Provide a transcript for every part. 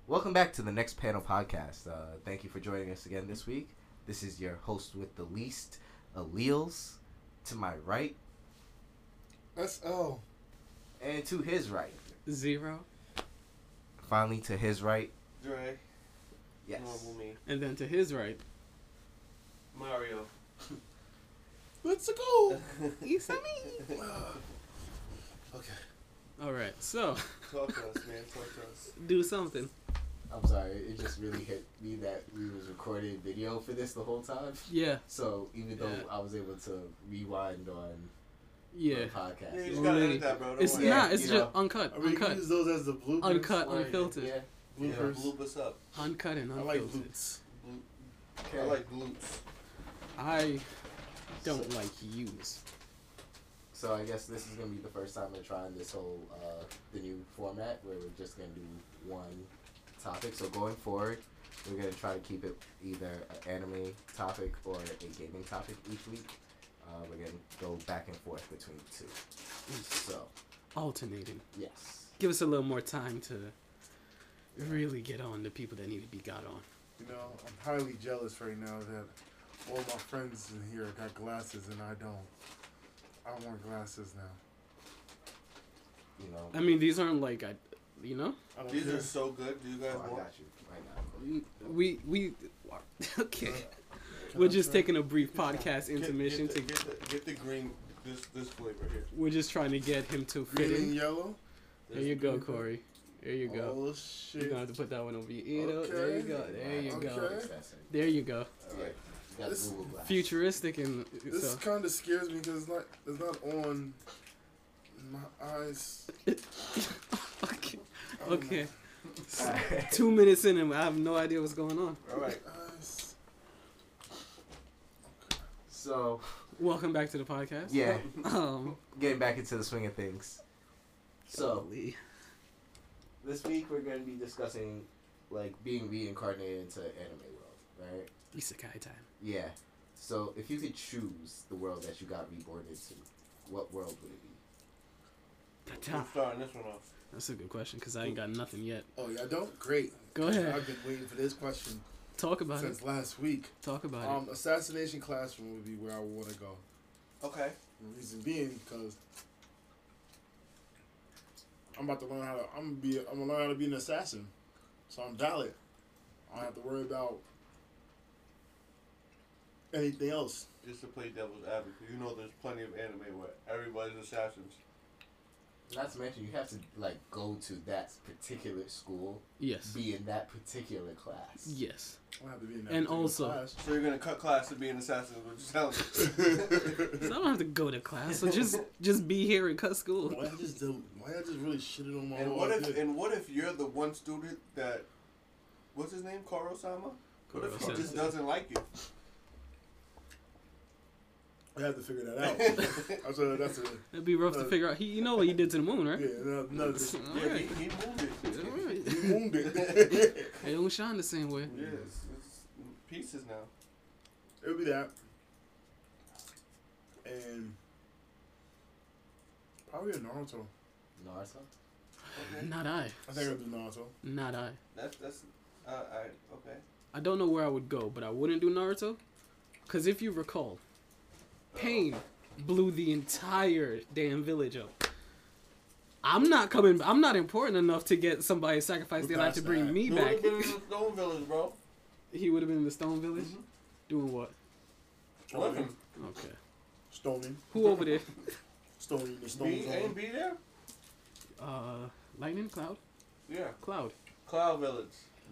Welcome back to the Next Panel Podcast. Thank you for joining us again this week. This is your host with the least, alleles. To my right. That's L. And to his right. 0. Finally, to his right. Dre. Yes. Normal me. And then to his right. Mario. Let's go. Isami. Okay. Alright, so. Talk to us, man. Talk to us. Do something. I'm sorry, it just really hit me that we was recording video for this the whole time. Yeah. So even though Yeah. I was able to rewind on Yeah. the podcast. Yeah, you just gotta Really. edit that, bro. Don't It's worry. not, it's you just know. uncut. I mean, you can Uncut. use those as the bloopers. Uncut, Like, unfiltered. Yeah. Bloopers. Bloop us up. Uncut and I like unfiltered. bloops. Okay. I like glutes. I don't like yous. So I guess this is gonna be the first time we're trying this whole the new format where we're just gonna do one topic. So going forward, we're gonna try to keep it either an anime topic or a gaming topic each week. We're gonna go back and forth between the two. So Alternating. yes, Give us a little more time to really get on the people that need to be got on. You know, I'm highly jealous right now that all my friends in here got glasses and I don't. I want glasses now. you know. I mean, these aren't like, you know? I don't These care. are so good. Do you guys Oh, I want? got you. I got We okay. Can We're I just try? taking a brief podcast intermission to. Get the green. This flavor here. We're just trying to get him to fit Green and in. yellow? There you go, Corey. There you go. Oh, You're shit. gonna have to put that one over your ear. Though. There you go. There you go. Okay. There you go. All right. You got This- Google Glass. Futuristic and This so. kind of scares me because it's not on my eyes. Okay. I don't Okay. Alright. 2 minutes in and I have no idea what's going on. All right. know. Eyes. So Welcome back to the podcast. yeah, Um. getting back into the swing of things. So holy. this week we're going to be discussing like being reincarnated into anime world, right? Isekai time. Yeah. So if you could choose the world that you got reborn into, what world would it be? Who's starting this one off? That's a good question because I ain't got nothing yet. Oh, yeah, don't? Great. Go ahead. I've been waiting for this question Talk about since it. last week. Talk about it. Assassination Classroom would be where I would want to go. Okay. The reason being because I'm about to learn how to. I'm gonna learn how to be an assassin, so I'm valid. I don't have to worry about anything else. Just to play devil's advocate, you know there's plenty of anime where everybody's assassins. Not to mention you have to like go to that particular school, Yes. be in that particular class. Yes. I don't have to be in that And particular also- class. So you're gonna cut class to be an assassin, which is telling you. So I don't have to go to class. So just be here and cut school. Why I just really shitted on my And whole what if you're the one student that, what's his name, Koro-sama? What if he Koro-sama. just doesn't like you? I have to figure that out. that's a It'd be rough to figure out. You know what he did to the moon, right? yeah. No, All Yeah, right. he moved it. All right. he wounded. It don't shine the same way. Yeah, it's pieces now. It would be that, and probably a Naruto. Naruto? Okay. Not I. I think I'd do Naruto. Not I. That's okay. I don't know where I would go, but I wouldn't do Naruto. Because if you recall, Pain blew the entire damn village up. I'm not important enough to get somebody to sacrifice their life to bring me He would back. have been in the Stone Village, bro. He would have been in the Stone Village? Mhm. Doing what? Living. Okay. Stoning. Who over there? Stoning the stone B zone. ain't be there? Lightning? Cloud? Yeah. Cloud. Cloud Village.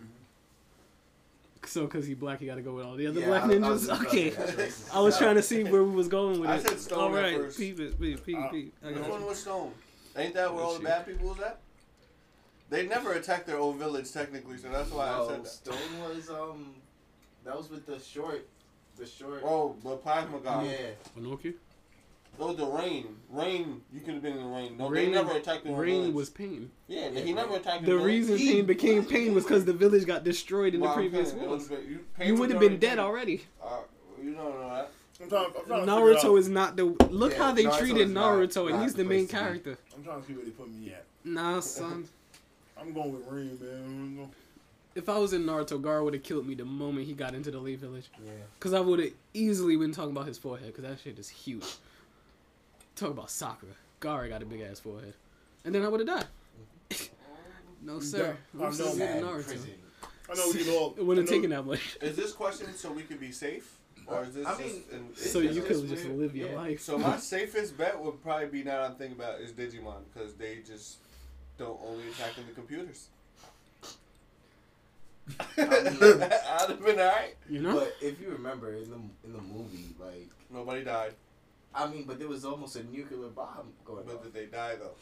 So, because he black, he got to go with all the other Yeah, black I was ninjas? just about to Okay. say that's racist. I was trying to see where we was going with I it. said Stone All at right, first. peep. I Which got one you. was Stone? Ain't that where all the bad people was at? They never attacked their own village technically, so that's why I No, said that. Stone was that was with the short. Oh, the plasma guy. Yeah. Pinocchio? Oh, the rain. Rain, you could have been in the rain. No, Rain- they never attacked their own Rain village. was Pain. Yeah, he never attacked The village. reason He- Pain became Pain was because the village got destroyed in the Well, I'm previous saying, it wars. was- Pain You was would have been already dead already. You don't know that. I'm trying to figure Naruto out. is not the. Look Yeah, how they Naruto treated is not- Naruto, and not he's the the main place to be. character. I'm trying to see where they put me at. Nah, son. I'm going with Rain, man. If I was in Naruto, Gaara would have killed me the moment he got into the Leaf Village. Yeah. Because I would have easily been talking about his forehead, because that shit is huge. Talk about Sakura. Gaara got a big ass forehead. And then I would have died. No, sir. Yeah, I'm still Sad in Naruto. prison. I know we all. It wouldn't I have know- taken that much. Is this question so we could be safe? Or is this I mean, So It's you just could just weird. live your Yeah. life. So my safest bet would probably be now I'm thinking about is Digimon because they just don't only attack in the computers. I'd have been alright. You know? But if you remember in the movie, like, Nobody died, I mean, but there was almost a nuclear bomb going but on. did they die though?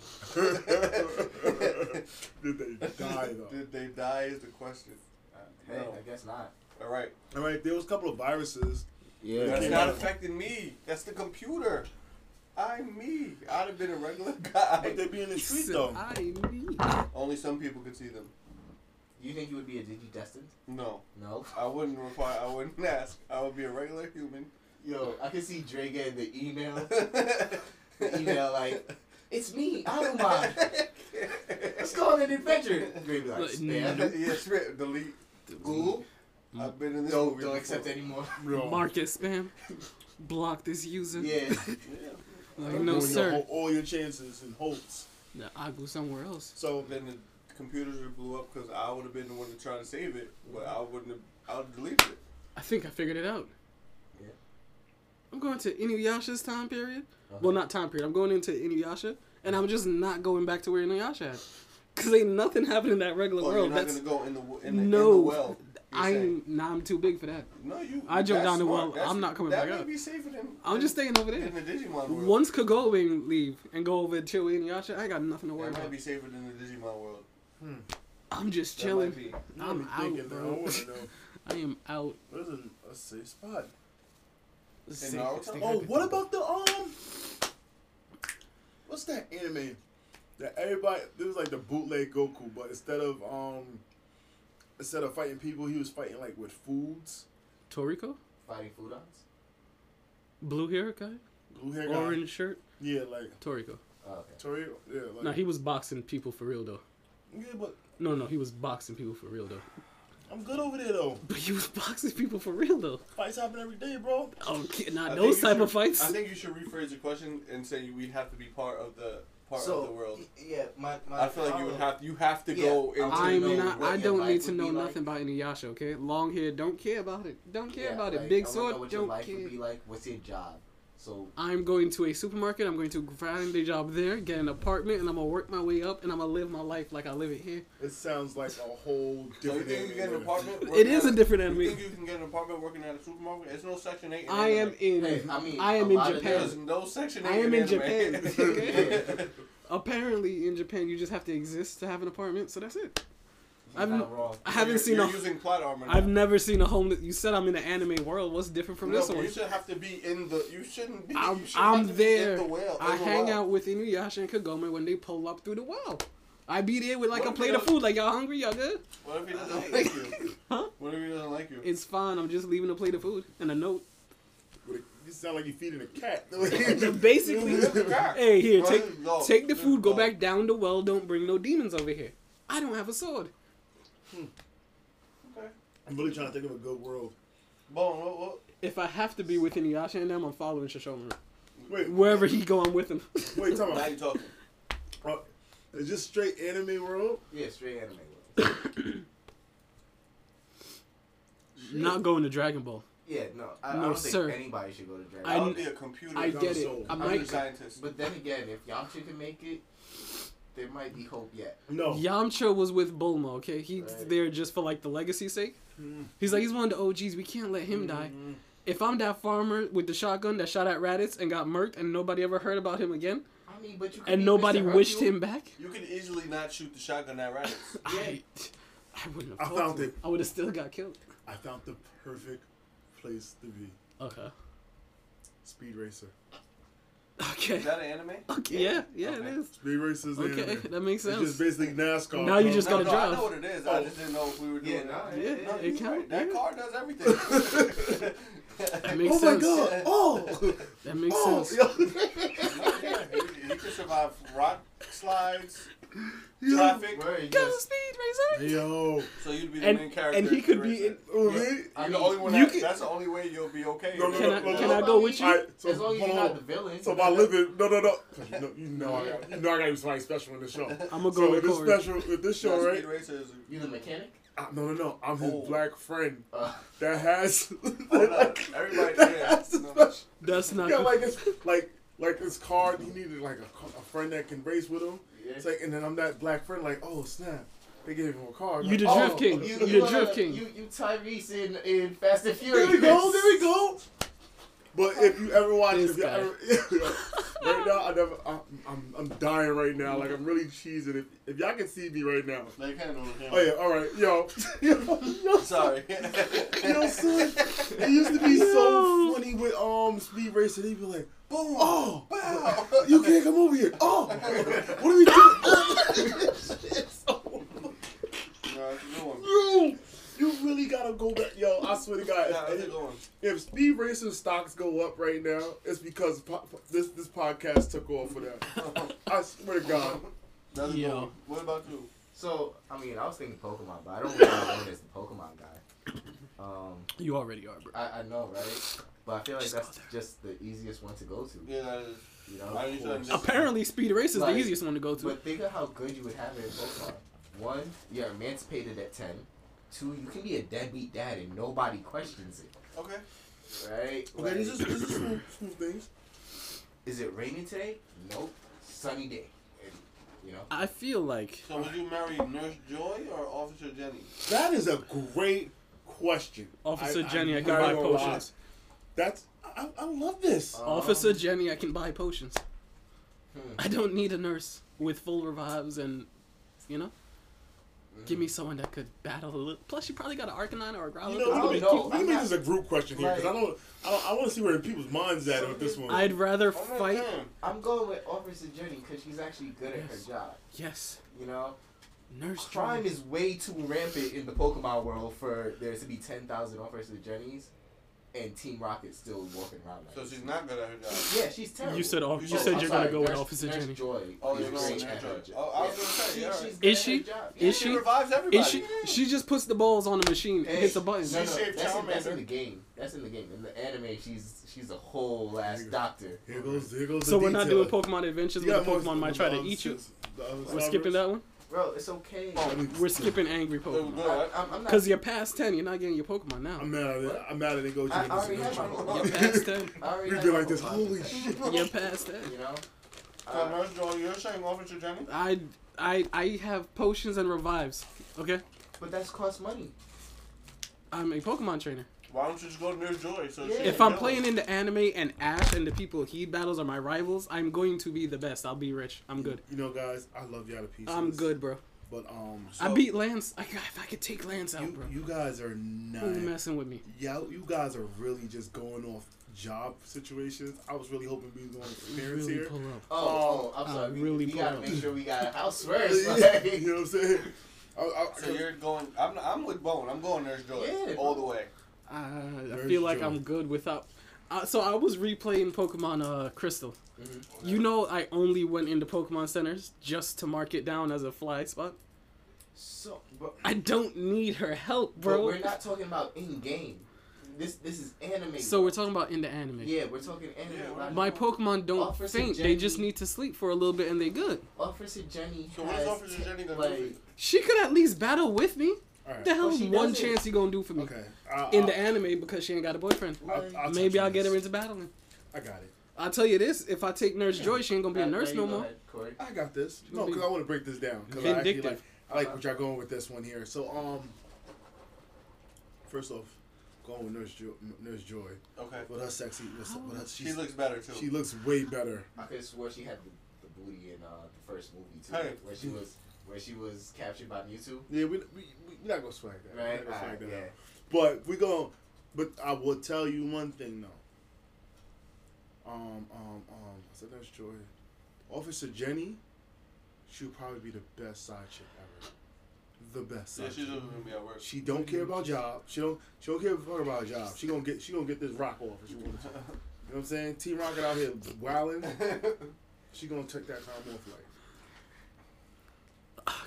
Did they die though? Did they die is the question. Hey, No. I guess not. All right, All right, there was a couple of viruses. Yeah. that's came not out. affecting me. That's the computer. I'm me. I'd have been a regular guy. But they be in the street So though. I need. Only some people could see them. You think you would be a Digidestined? No, No. I wouldn't require. I wouldn't ask. I would be a regular human. Yo, I can see Dre getting the email. The email like, it's me, Automod. Let's go on an adventure. Dre be like, Like, spam. Yes, right. Delete. Google. I've been in this Don't movie accept before. anymore. Real. Market spam. Block this user. Yeah. Yeah. Like, Ruin no, your sir. all your chances and hopes. Nah, I'll go somewhere else. So Then the computers would have blew up because I would have been the one to try to save it, but I wouldn't have. I would have deleted it. I think I figured it out. Yeah. I'm going to Inuyasha's time period. Uh-huh. Well, not time period. I'm going into Inuyasha, and I'm just not going back to where Inuyasha at. Because ain't nothing happening in that regular Oh, world. you're not That's gonna go in the in the no. well. you're saying. I'm too big for that. No, you. I jumped that's down the smart. well. That's- I'm not coming that back may up. be safer than. I'm just staying over there. in the Digimon world. Once Kagome leave and go over to Inuyasha, I got nothing to worry That might about. be safer than the Digimon world. I'm just That chilling. might be. I'm thinking, out, man, I bro. want to know. I am out. What is a safe spot? The In safest Naruto? thing I Oh, could what do. about the what's that anime that everybody? It was like the bootleg Goku, but instead of fighting people, he was fighting like with foods. Toriko? Fighting Foodons? Blue hair guy? Blue hair guy. Orange shirt? Yeah, like Toriko. Oh, okay. Torrio. Yeah, like No, he was boxing people for real though. yeah, but No, he was boxing people for real though. I'm good over there though. But he was boxing people for real though. Fights happen every day, bro. Okay, not I those think you type of should- fights. I think you should rephrase the question and say we'd have to be part of the world. Yeah, my I feel like you have to Yeah, go into. I'm know not. what I your don't life need to would know be like. nothing about Inuyasha. Okay, long hair. Don't care about it. Don't care Yeah, about like, it. Big I wanna sword. know what your Don't life care. would be like. What's your job? So I'm going to a supermarket. I'm going to find a job there, get an apartment, and I'm gonna work my way up, and I'm gonna live my life like I live it here. It sounds like a whole So you different. think you can get an anime. apartment? It is a different You anime. think you can get an apartment working at a supermarket? It's no Section 8. In I am anime. in. Hey, I mean, I am a in lot of There's Japan. no Section 8. I am in anime. Japan. Okay. Apparently, in Japan, you just have to exist to have an apartment. So that's it. he's I've- not wrong. I haven't You're- seen you're a. using plot armor. I've now. never seen a homeless. You said I'm in the anime world. What's different from No, this but one? you should have to be in the. You shouldn't be. I'm you should have to be there. In the well, I in the hang well. out with Inuyasha and Kagome when they pull up through the well. I be there with like What a if plate he of food. Like, y'all hungry? Y'all good? What if he doesn't like you? Huh? What if he doesn't like you? It's fine. I'm just leaving a plate of food and a note. You sound like you're feeding a cat. Basically, hey, here, Well, take the just food. Go go. back down the well. Don't bring no demons over here. I don't have a sword. Okay. I'm really trying to think of a good world. Bone, what? If I have to be with Inuyasha and them, I'm following Shishomaru. Wait, Wherever he go, I'm with him. wait, tell Now me. you talking. Is this straight anime world? Yeah, straight anime. world. Not going to Dragon Ball. Yeah, no, I No, don't sir. think anybody should go to Dragon. I I Ball. would be a computer. I get it. so- I I'm a might. scientist. But then again, if Yamcha can make it, there might be hope yet. No. Yamcha was with Bulma. Okay, he's Right. there just for like the legacy's sake. He's like, he's one of the OGs. We can't let him die. If I'm that farmer with the shotgun that shot at rabbits and got murked and nobody ever heard about him again, I mean, but you could and be nobody Mr. wished Hercule. him back, You could easily not shoot the shotgun at rabbits. I wouldn't have. I thought found to. it. I would have still got killed. I found the perfect place to be. Okay. Speed Racer. Okay. Is that an anime? Okay. Yeah, it Okay. is. Speed Racer's the Okay, anime. that makes It's sense. just basically NASCAR. Now you bro. just No, gotta no, I drive. know what it is. I just didn't know if we were doing Yeah, it. no, Yeah, it- No, it you're count, right. That yeah. car does everything. That makes Oh sense. my god! Oh! That makes Oh! sense. Yo. He can survive rock slides, traffic. Where you Go just, Speed Racer. Yo. So you'd be the And- main character. and he could be in- Oh, me? I You're the mean, only one. you That, can- that's the only way you'll be okay. No, no, Can I go with you? Alright, so as long as you're hold not on. the villain. So my living, no. 'Cause you know I gotta do something special in the show. I'm gonna So go with this with Corey. special, with this No, show, right? Speed Racer is. You the mechanic? No. I'm his Oh. black friend Uh, that has. Hold on. Everybody, that yeah. has this No. special. That's not. Yeah, like this, like this card. He needed like a friend that can race with him. yeah. It's like, and then I'm that black friend. Like, oh snap, they gave him a card. You Like, the oh, Drift King. You, You you, the Drift King. You Tyrese in Fast and There Furious. we go. But if you ever watch, This if you guy. ever, right now, I'm dying right now. Like I'm really cheesing. If y'all can see me right now. They can't do it. Oh yeah, all right, yo, Sorry. yo, son. It used to be so funny with Speed Racer. They'd be like, Boom. oh, Wow. you can't come over here. Oh, what are we doing? No, it's a good one. Yo, you really gotta go back, yo. I swear to God, Yeah, it's a good one. if Speed Racer stocks go up right now, it's because this podcast took off for that. I swear to God. That's a good Yo. one. What about you? So, I mean, I was thinking Pokemon, but I don't really know as the Pokemon guy. You already are, bro. I know, right? But I feel like Just that's go there. just the easiest one to go to. Yeah, that is. You know? I used to understand. Apparently, Speed Racer is Like, the easiest one to go to. But think of how good you would have it in Pokemon. One, you're emancipated at 10. Two, you can be a deadbeat dad and nobody questions it. Okay. Right? Okay, this is smooth things. Is it raining today? Nope. Sunny day. And, you know? I feel like So would you marry Nurse Joy or Officer Jenny? That is a great question. Officer Jenny, I I'm can not buy gonna lie. potions. That's I love this. Officer Jenny, I can buy potions. Hmm. I don't need a nurse with full revives and, you know, give me someone that could battle a little. Plus, you probably got an Arcanine or a Growlithe. You know, I we don't know. can I'm make not- this a group question here because like- I want to see where people's minds at with this one. I'd rather Oh, fight. man. I'm going with Officer Jenny because she's actually good at Yes. her job. Yes, You know? Nurse Crime Joy. is way too rampant in the Pokemon world for there to be 10,000 Officer Jennys and Team Rocket still walking around like So this. she's not good at her job. Yeah, she's terrible. You said You you said- said I'm you're sorry, gonna go with Nurse- Officer Nurse Jenny. Joy Oh, is you're going great with at Nurse her Joy. job. Oh, I was gonna say, She- yeah, she's right. good Is at she? her job. Is She she? revives everybody. Is she? She just puts the balls on the machine, and hits a button. No, no, She shaved that's in Charmander. the game. That's in the game. In the anime, she's a whole ass doctor. Here goes the So we're not doing detail. Pokemon Adventures You where got the more- Pokemon might try to eat you. We're skipping that one. Bro, it's okay. We're skipping angry It was Pokemon. good, right? I'm not. Because you're past 10, you're not getting your Pokemon now. I'm mad at it. I'm mad at it. Go I already have my You're Pokemon. past 10. I already We've have been my like this. Pokemon. Holy shit. You're past 10. You know. So Nurse Joy, you're saying Officer Jenny? I have potions and revives. Okay? But that's cost money. I'm a Pokemon trainer. Why don't you just go to Nurse Joy? So Yeah. she If can I'm go? playing in the anime and Ash and the people he battles are my rivals, I'm going to be the best. I'll be rich. I'm good. You know, guys, I love y'all to pieces. I'm good, bro. But I So- beat Lance. If I could take Lance out, bro. you guys are not. Who's messing with me? Yeah, you guys are really just going off job situations. I was really hoping we was going to experience Really here. pull up. Oh, I'm sorry. really we pull gotta up. make sure we got a house first. you Like. know what I'm saying? So you're going. I'm with Bone. I'm going Nurse Joy Yeah, all bro. the way. I There's feel like Joy. I'm good without. So I was replaying Pokemon Crystal. Mhm. You know, I only went into Pokemon centers just to mark it down as a flag spot. So, bro, I don't need her help, but bro. we're not talking about in game. This is anime. So we're talking about in the anime. Yeah, we're talking anime. Yeah, We're not My talking- Pokemon don't Officer faint. They Jenny- just need to sleep for a little bit and they good. Officer Jenny So what has is Officer Jenny gonna do? like She could at least battle with me. All right. The hell Well, is she one doesn't. chance you gonna do for me? Okay. In the anime because she ain't got a boyfriend. I'll Maybe touch I'll on get her this. into battling. I got it. I'll tell you this: if I take Nurse Joy, she ain't gonna be a nurse no more. I got this. No, be because I want to break this down. Because I actually Vindictive. like what y'all going with this one here. So, first off, going with Nurse Joy. Okay. With her sexy, with her, She looks better too. she looks way better. I could swear she had the booty in the first movie too, Hey. where she was captured by Mewtwo. Yeah, we not gonna swag that. Right? We're not gonna swag Alright, that yeah. out. But we go. But I will tell you one thing though. I said Nurse Joy. Officer Jenny, she'll probably be the best side chick ever. The best side Yeah, she's chick. looking at me at work. She don't care about job. She don't care about a job. She gonna get this rock off if she wants to. You know what I'm saying? Team Rocket out here wilding. She gonna take that time off like.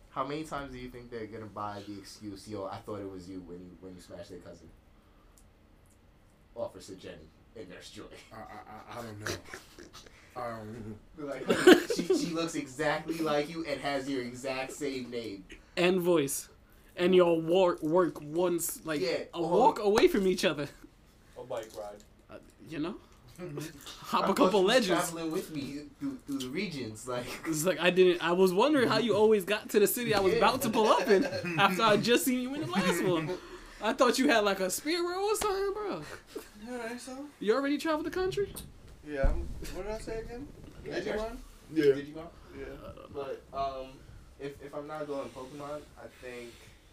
How many times do you think they're gonna buy the excuse, yo, I thought it was you when you smashed their cousin? Officer Jenny and Nurse Joy. I don't know. Like, she looks exactly like you and has your exact same name. And voice. And y'all work once, like, a walk away from each other. A bike ride. You know? Hop a couple legends. Traveling with me through the regions, like. It's like I was wondering how you always got to the city I was about to pull up in after I just seen you in the last one. I thought you had like a spear row or something, bro. Alright, so. You already traveled the country? Yeah, what did I say again? Digimon? Yeah. Digimon? Yeah. But if I'm not going Pokemon, I think.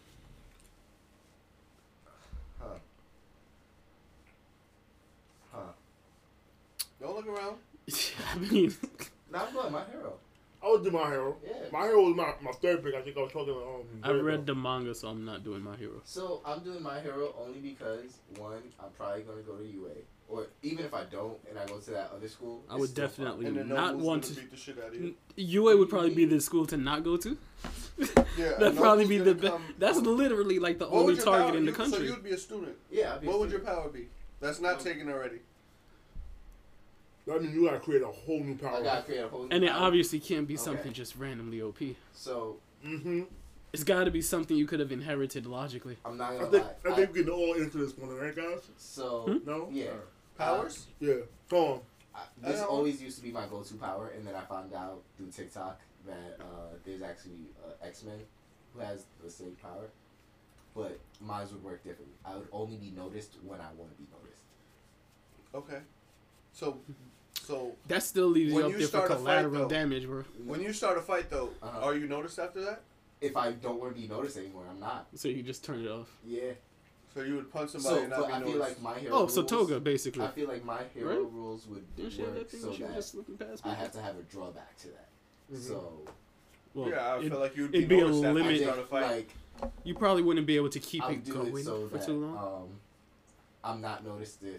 Don't look around. I mean, Not going My Hero. I would do My Hero. Yeah. My Hero was my third pick. I think I was talking. I read the manga, so I'm not doing My Hero. So I'm doing My Hero only because one, I'm probably gonna go to UA, or even if I don't and I go to that other school, I would definitely And then not Nobu's want gonna to. beat the shit out of you. UA would probably be the school to not go to. Yeah, That'd probably Nobu's be gonna the best. come- That's literally like the What only would your target power- in the So country. you'd be a student. Yeah. I'd be What a would your student. power be? That's not taken already. That means you gotta create a whole new power. I gotta create a whole. And it power. obviously can't be Okay. something just randomly OP. So Mm-hmm. It's got to be something you could have inherited logically. I'm not I gonna think lie. I think we can all into this one, right, guys? So No. yeah. Powers? Yeah. Go on. This don't- always used to be my go-to power, and then I found out through TikTok that there's actually X-Men who has the same power, but mine would work differently. I would only be noticed when I want to be noticed. Okay. So That still leaves you When up you there for start a fight, collateral though- damage, bro. when you start a fight though, Uh-huh. are you noticed after that? If I don't want to be noticed anymore, I'm not. So you just turn it off. Yeah. So you would punch somebody So and not but be I noticed. feel like my hero. Oh, so rules, Toga basically. I feel like my hero Right? rules would Didn't she have work that thing so where she was that just looking past me? I have to have a drawback to that. Mhm. So Well, yeah, I it- feel like you'd it'd be be a noticed after you limit. start a fight. like you probably wouldn't be able to keep I'll it do going it so for that too long. I'm not noticed if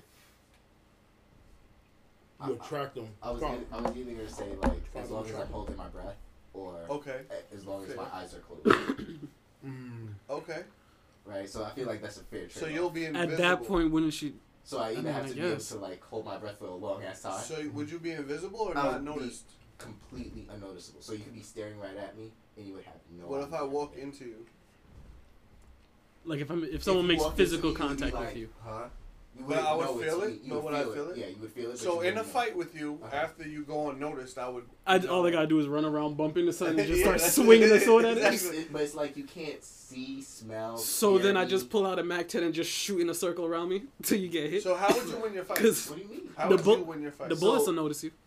You attract them. I was either gonna say like as long as I'm holding my breath or Okay. as long as Fair. my eyes are closed. Okay. Right? So I feel like that's a fair trade. So you'll be invisible. At that point, wouldn't she? So I either mean, have I to be able guess. to like hold my breath for a long ass time. So would you be invisible or I not would be noticed? completely unnoticeable. So you could be staring right at me and you would have no What if idea. I walk into you? Like if If someone you makes walk into physical me, you'd be contact like, with you. Huh? You But wouldn't I would know feel it's it? me. You But would would I feel it? Yeah, you would feel it. but So you in a wouldn't know. fight with you, Uh-huh. after you go unnoticed, I would. All they gotta do is run around, bump into something, and just Yeah, start that's- swinging the sword at it. exactly. But it's like you can't see, smell. So hear then I me. just pull out a Mac-10 and just shoot in a circle around me till you get hit. So how would you win your fight? 'Cause What do you mean? How the would bull- you win your fight? the bullets will notice you.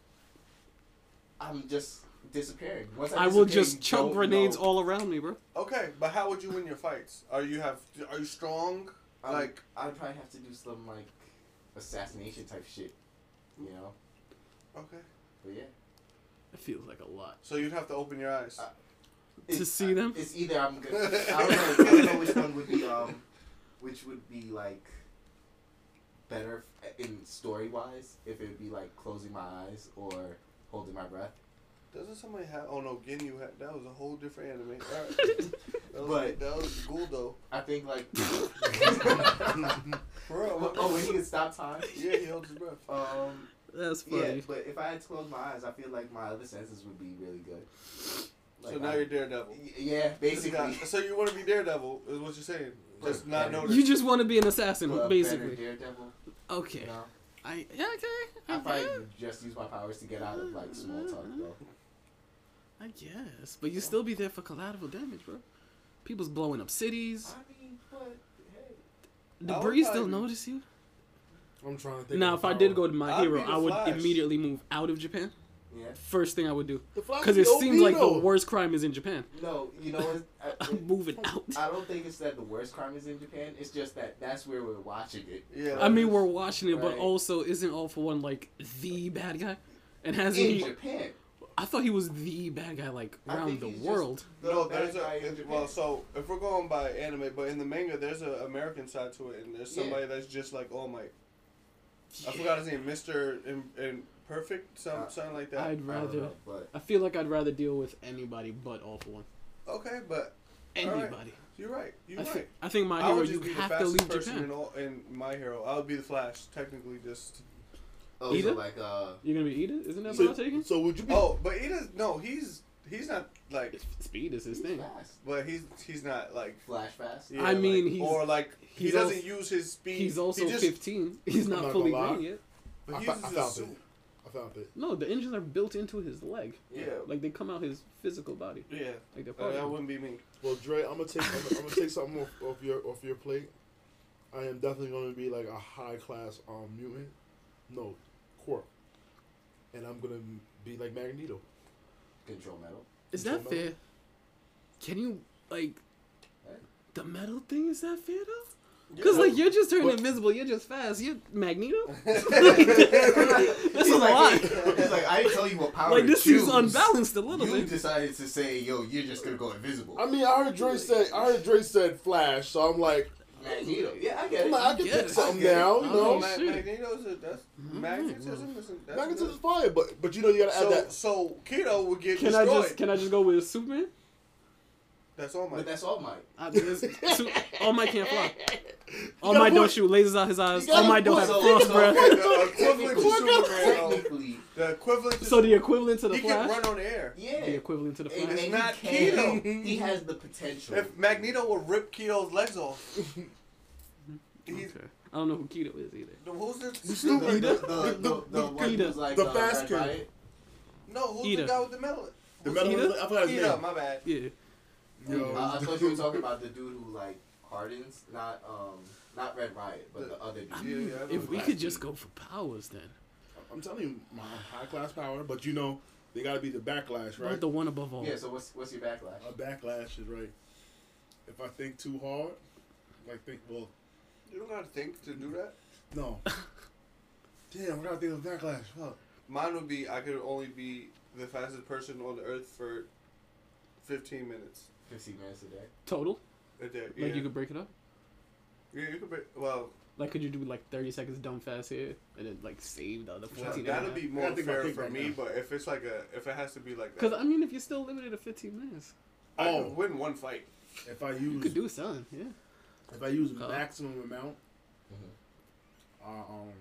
I'm just disappearing. Once I will disappear, just you chuck don't grenades know. all around me, bro. Okay, but how would you win your fights? Are you strong? Like I'd probably have to do some like assassination type shit, you know. okay. But yeah, It feels like a lot. So you'd have to open your eyes. To see them? It's either I'm good. I don't know which one would be which would be like better in story wise. If it would be like closing my eyes or holding my breath. Doesn't somebody have? Oh no, Ginyu had. That was a whole different anime. All right. that was Guldo. I think like. Bro, Oh, when he could stop time. yeah, he holds his breath. That's Yeah, funny. but if I had to close my eyes, I feel like my other senses would be really good. So now you're Daredevil. Yeah, basically. So you want to be Daredevil? Is what you're saying? Just not Better. notice. You just want to be an assassin, But a basically. better Daredevil, Okay. you know? I I probably just use my powers to get out of like small talk though. I guess, but you still be there for collateral damage, bro. People's blowing up cities. I mean, but hey. Debris still probably- notice you. I'm trying to think. Now, of if I power. did go to My I'd Hero, be the I would Flash. immediately move out of Japan. Yeah. First thing I would do, The Flash because be it OP seems like though. the worst crime is in Japan. No, you know what? I'm moving out. I don't think it's that the worst crime is in Japan. It's just that that's where we're watching it. Yeah. I mean, we're watching it, but Right. also isn't All For One like the bad guy? And has In he? Japan. I thought he was the bad guy like I around think the he's just world. No, bad there's guy in Japan. well, so if we're going by anime, but in the manga, there's an American side to it, and there's Yeah. somebody that's just like All Might. I forgot his name, Mr. Perfect, something like that. I'd I don't rather. know, but I feel like I'd rather deal with anybody but All For One. Okay, but Anybody. you're right. You're I, right. I think my I hero, would you just be the have to fastest leave person Japan. in My Hero. I would be the Flash, technically just. Oh, Ida? so like You're gonna be Ida? Isn't that So, what I'm taking? so would you be? Oh, but he's not like, Speed is his he's thing. fast. but he's not like. Flash fast. Yeah, I mean, like, he's- or like he he's doesn't also- use his speed. He's also he just, 15. He's I'm not not fully gonna lie. grown yet. But I he found uses it. a suit. I found it. No, the engines are built into his leg. Yeah, Like they come out his physical body. yeah. Like they're part That of him. wouldn't be me. Well, Dre, I'm gonna take something off your plate. I am definitely gonna be like a high class mutant, no, Quark, and I'm gonna be like Magneto. Control metal. Is Control that fair? Can you like Hey. the metal thing? Is that fair though? Because Yeah. like you're just turning But- invisible. You're just fast. You're Magneto. This This is a lot. It's like I didn't tell you what power Like to this choose. seems unbalanced a little You bit. decided to say, "Yo, you're just gonna go invisible." I mean, I heard Dre said Flash, so I'm like, Magneto. Yeah, I get it. I can get pick it. something I get it. now, you Oh, know. man. shit. Magneto's that's magnetism. That's Magnetism is good. fire, but you know you gotta add So that. so Keto would get Can I destroyed. just go with Superman? That's all my. But that's all Mike. All Might can't fly. All gotta Might don't put- shoot lasers out his eyes. you gotta All Might don't put- have so- frost so- breath. The equivalent to Superman. Technically, The equivalent to So the equivalent to the he can Flash. run on the air. yeah. The equivalent to the And Flash. he not can. Keto. He has the potential. If Magneto would rip Keto's legs off, he's Okay. I don't know who Keto is either. who's the the, Stupid. the one Ida. who's like The Red fast kid. Riot. no who's Ida. the guy with the metal? The Who's metal, Ida? I forgot his Ida, name. my bad. Yeah. Yo, I thought you were talking about the dude who like hardens, not Red Riot, but the other dude. I Yeah, mean, yeah, I if know we Flash could just dude. go for powers then. I'm telling you, my high class power, but you know they gotta be the backlash, Right? right? The one above all. Yeah. So what's your backlash? A backlash is right. If I think too hard, well, You don't gotta think to do that. no. Damn, I gotta think of backlash. Fuck. Mine would be I could only be the fastest person on the earth for 15 minutes 15 minutes a day. Total? a day. Like Yeah. you could break it up? Yeah, you could. Well, Like could you do like 30 seconds dumb fast here and then like save the other 14? that'd be I more gotta think fair about for right me. now. But if it's like if it has to be like Because that, I mean, if you're still limited to 15 minutes, I Oh. could win one fight. If I you use could do something. Yeah. if I use Oh. maximum amount, Mhm.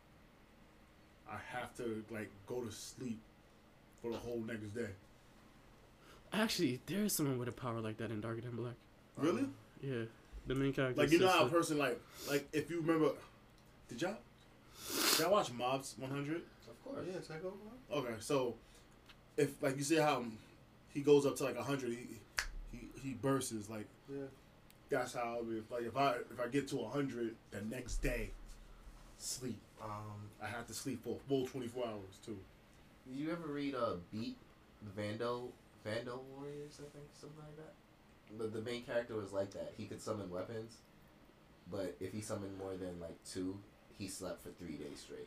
I have to like go to sleep for the whole next day. Actually, there is someone with a power like that in Darker Than Black. Really? Yeah. The main character. Like you know how a sister. person like if you remember, did y'all watch Mobs 100? Of course. Yeah, Psycho. Okay, so if like you see how he goes up to like 100, he bursts like Yeah. that's how if I get to 100 the next day, sleep. I have to sleep for a full 24 hours too. Did you ever read Beat the Vandal Warriors? I think something like that. The main character was like that. He could summon weapons, but if he summoned more than like 2, he slept for 3 days straight.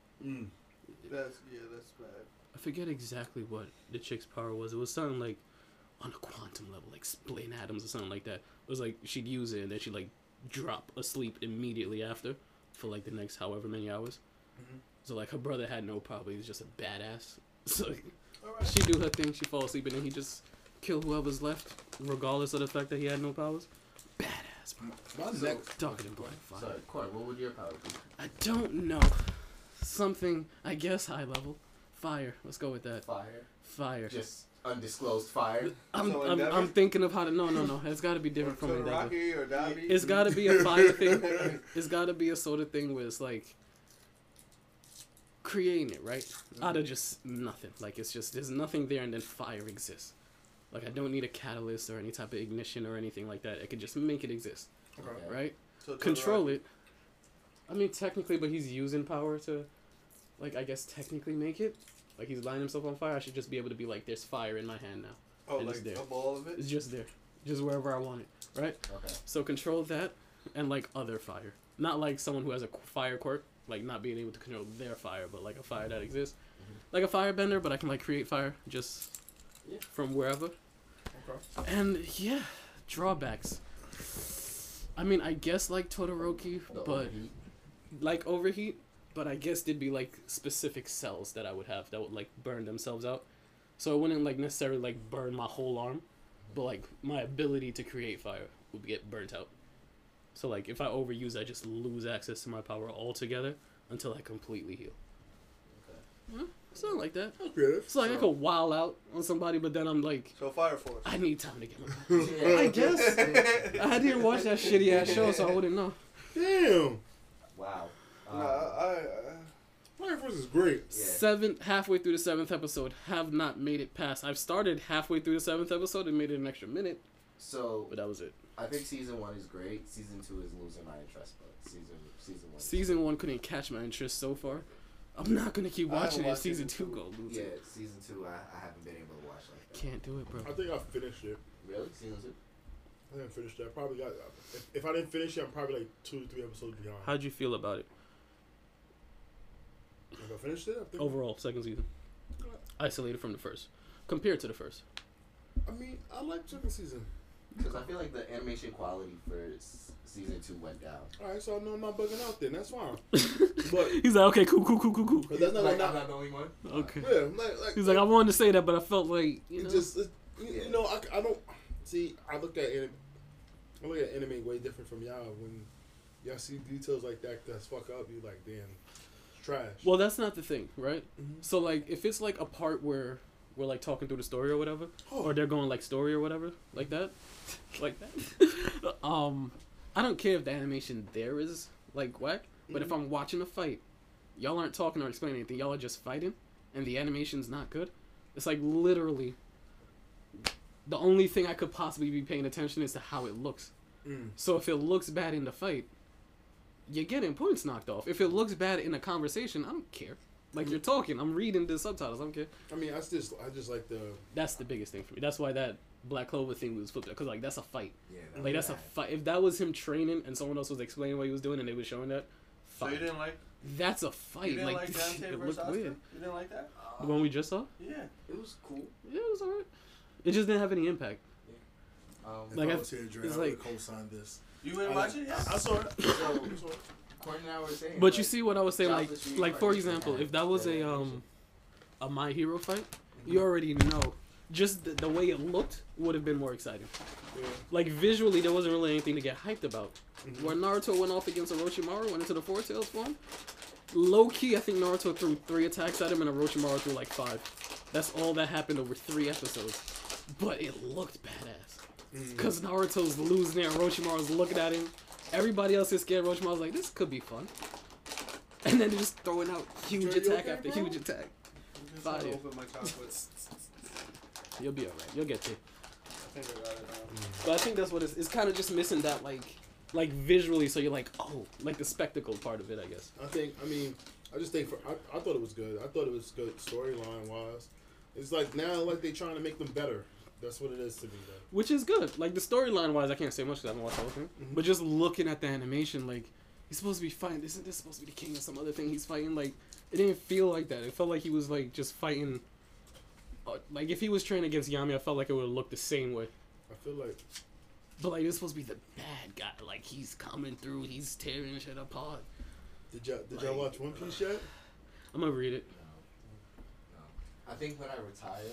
That's bad. I forget exactly what the chick's power was. It was something like on a quantum level, like splitting atoms or something like that. It was like she'd use it and then she'd like drop asleep immediately after for like the next however many hours. Mhm. So like her brother had no power. He was just a badass. So All right. she do her thing, she fall asleep, and then he just kill whoever's left, regardless of the fact that he had no powers. Badass, bro. My So- next Darker Than Black fire. Sorry, Court, what would your power be? I don't know. Something, I guess, high level. Fire. Let's go with that. Fire? Fire. Just undisclosed fire? So I'm Endeavor? thinking of how to. No. It's got to be different from Endeavor. Rocky or Dobby. It's got to be a fire thing. It's got to be a sort of thing where it's like creating it, right? Out of just nothing. Like it's just there's nothing there and then fire exists. Like I don't need a catalyst or any type of ignition or anything like that. I could just make it exist, okay. right? So Control it. I mean technically, but he's using power to, like I guess technically make it. Like he's lighting himself on fire. I should just be able to be like, there's fire in my hand now. Oh, and like it's there. a ball of it. It's just there, just wherever I want it, right? Okay. So control that, and like other fire, not like someone who has a fire quirk, like not being able to control their fire, but like a fire that exists, like a firebender, but I can like create fire just Yeah. from wherever. Okay. And yeah, drawbacks. I mean, I guess like Todoroki, The but overheat. like overheat. But I guess there'd be like specific cells that I would have that would like burn themselves out, so it wouldn't like necessarily like burn my whole arm. but like my ability to create fire would get burnt out. So like if I overuse, I just lose access to my power altogether until I completely heal. Okay. It's not like that. That's creative. It's like I So- could wild out on somebody, but then I'm like, So Fire Force. I need time to get my power. Yeah. I guess. I didn't watch that shitty ass show, so I wouldn't know. Damn. Wow. Fire Force is great. Yeah. Halfway through the 7th episode, have not made it past. I've started halfway through the 7th episode and made it an extra minute, So but that was it. I think season 1 is great. Season 2 is losing my interest, but season 1. Season 1 couldn't catch my interest so far. I'm not gonna keep I haven't watching it. watched Season season 2 two. go lose Yeah, it. season 2 I haven't been able to watch like that. Can't do it, bro. I think I finished it. Really? Season 2? I didn't finish that. Probably got. If I didn't finish it, I'm probably like 2 to 3 episodes behind. How'd you feel about it If I finished it, I think. overall? Second season, isolated from the first, compared to the first. I mean, I like second season. Because I feel like the animation quality for season 2 went down. All right, so I know I'm not bugging out then. That's fine. But He's like, okay, cool. but that's not Like, like I'm not. not the only one? Okay. Yeah, like He's like, I wanted to say that, but I felt like, you it know. just you know I don't see. I look at anime way different from y'all. When y'all see details like that's fuck up, you like, damn, it's trash. Well, that's not the thing, right? Mhm. So like, if it's like a part where we're like talking through the story or whatever, Oh. or they're going like story or whatever, like that, like that. I don't care if the animation there is like whack, but if I'm watching a fight, y'all aren't talking or explaining anything. Y'all are just fighting, and the animation's not good. It's like literally the only thing I could possibly be paying attention is to how it looks. Mm. So if it looks bad in the fight, you're getting points knocked off. If it looks bad in a conversation, I don't care. Like you're talking, I'm reading the subtitles. I don't care. I mean, I just like the. That's the biggest thing for me. That's why that Black Clover thing was flipped. Because like that's a fight. Yeah. Like that's a fight. If that was him training and someone else was explaining what he was doing and they were showing that, So you fine. didn't like? That's a You fight. didn't Like, like Dante it versus looked Oscar? weird. You didn't like that? The one we just saw. Yeah. It was cool. Yeah, it was alright. It just didn't have any impact. If Like, I I- was here, Dre, it's I would like- co-sign this. You wouldn't watch it? Yeah. I saw it. So, Courtney and I were saying. But like, you see what I was saying, like Jobless for reincarnation example, had if that was better a animation. My Hero fight, you already know. Just the way it looked would have been more exciting. Yeah. Like visually, there wasn't really anything to get hyped about. Mhm. When Naruto went off against Orochimaru, went into the Four Tails form. Low key, I think Naruto threw 3 attacks at him, and Orochimaru threw like 5. That's all that happened over 3 episodes. But it looked badass. Mhm. Cause Naruto's losing it, and Orochimaru's looking at him. Everybody else is scared. Orochimaru's like, this could be fun. And then they're just throwing out huge Dre, you attack okay, after bro? huge attack. I'm just Fire. trying to open my chocolate. You'll be alright. You'll get there. I think I got it now. But I think that's what it's kind of just missing that like visually, so you're like, oh, like the spectacle part of it, I guess. I just think I thought it was good. I thought it was good storyline wise. It's like now like they trying to make them better. That's what it is to me though. Which is good. Like the storyline wise, I can't say much because I haven't watched the whole thing. Mhm. But just looking at the animation, like he's supposed to be fighting. Isn't this supposed to be the king or some other thing he's fighting? Like it didn't feel like that. It felt like he was like just fighting. Like if he was training against Yami, I felt like it would have looked the same way. I feel like But like it's supposed to be the bad guy. Like he's coming through. He's tearing shit apart. did y'all watch One Piece yet? I'm gonna read it. No. I think when I retire,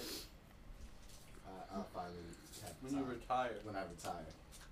I'll finally have When you time. retire. When I retire.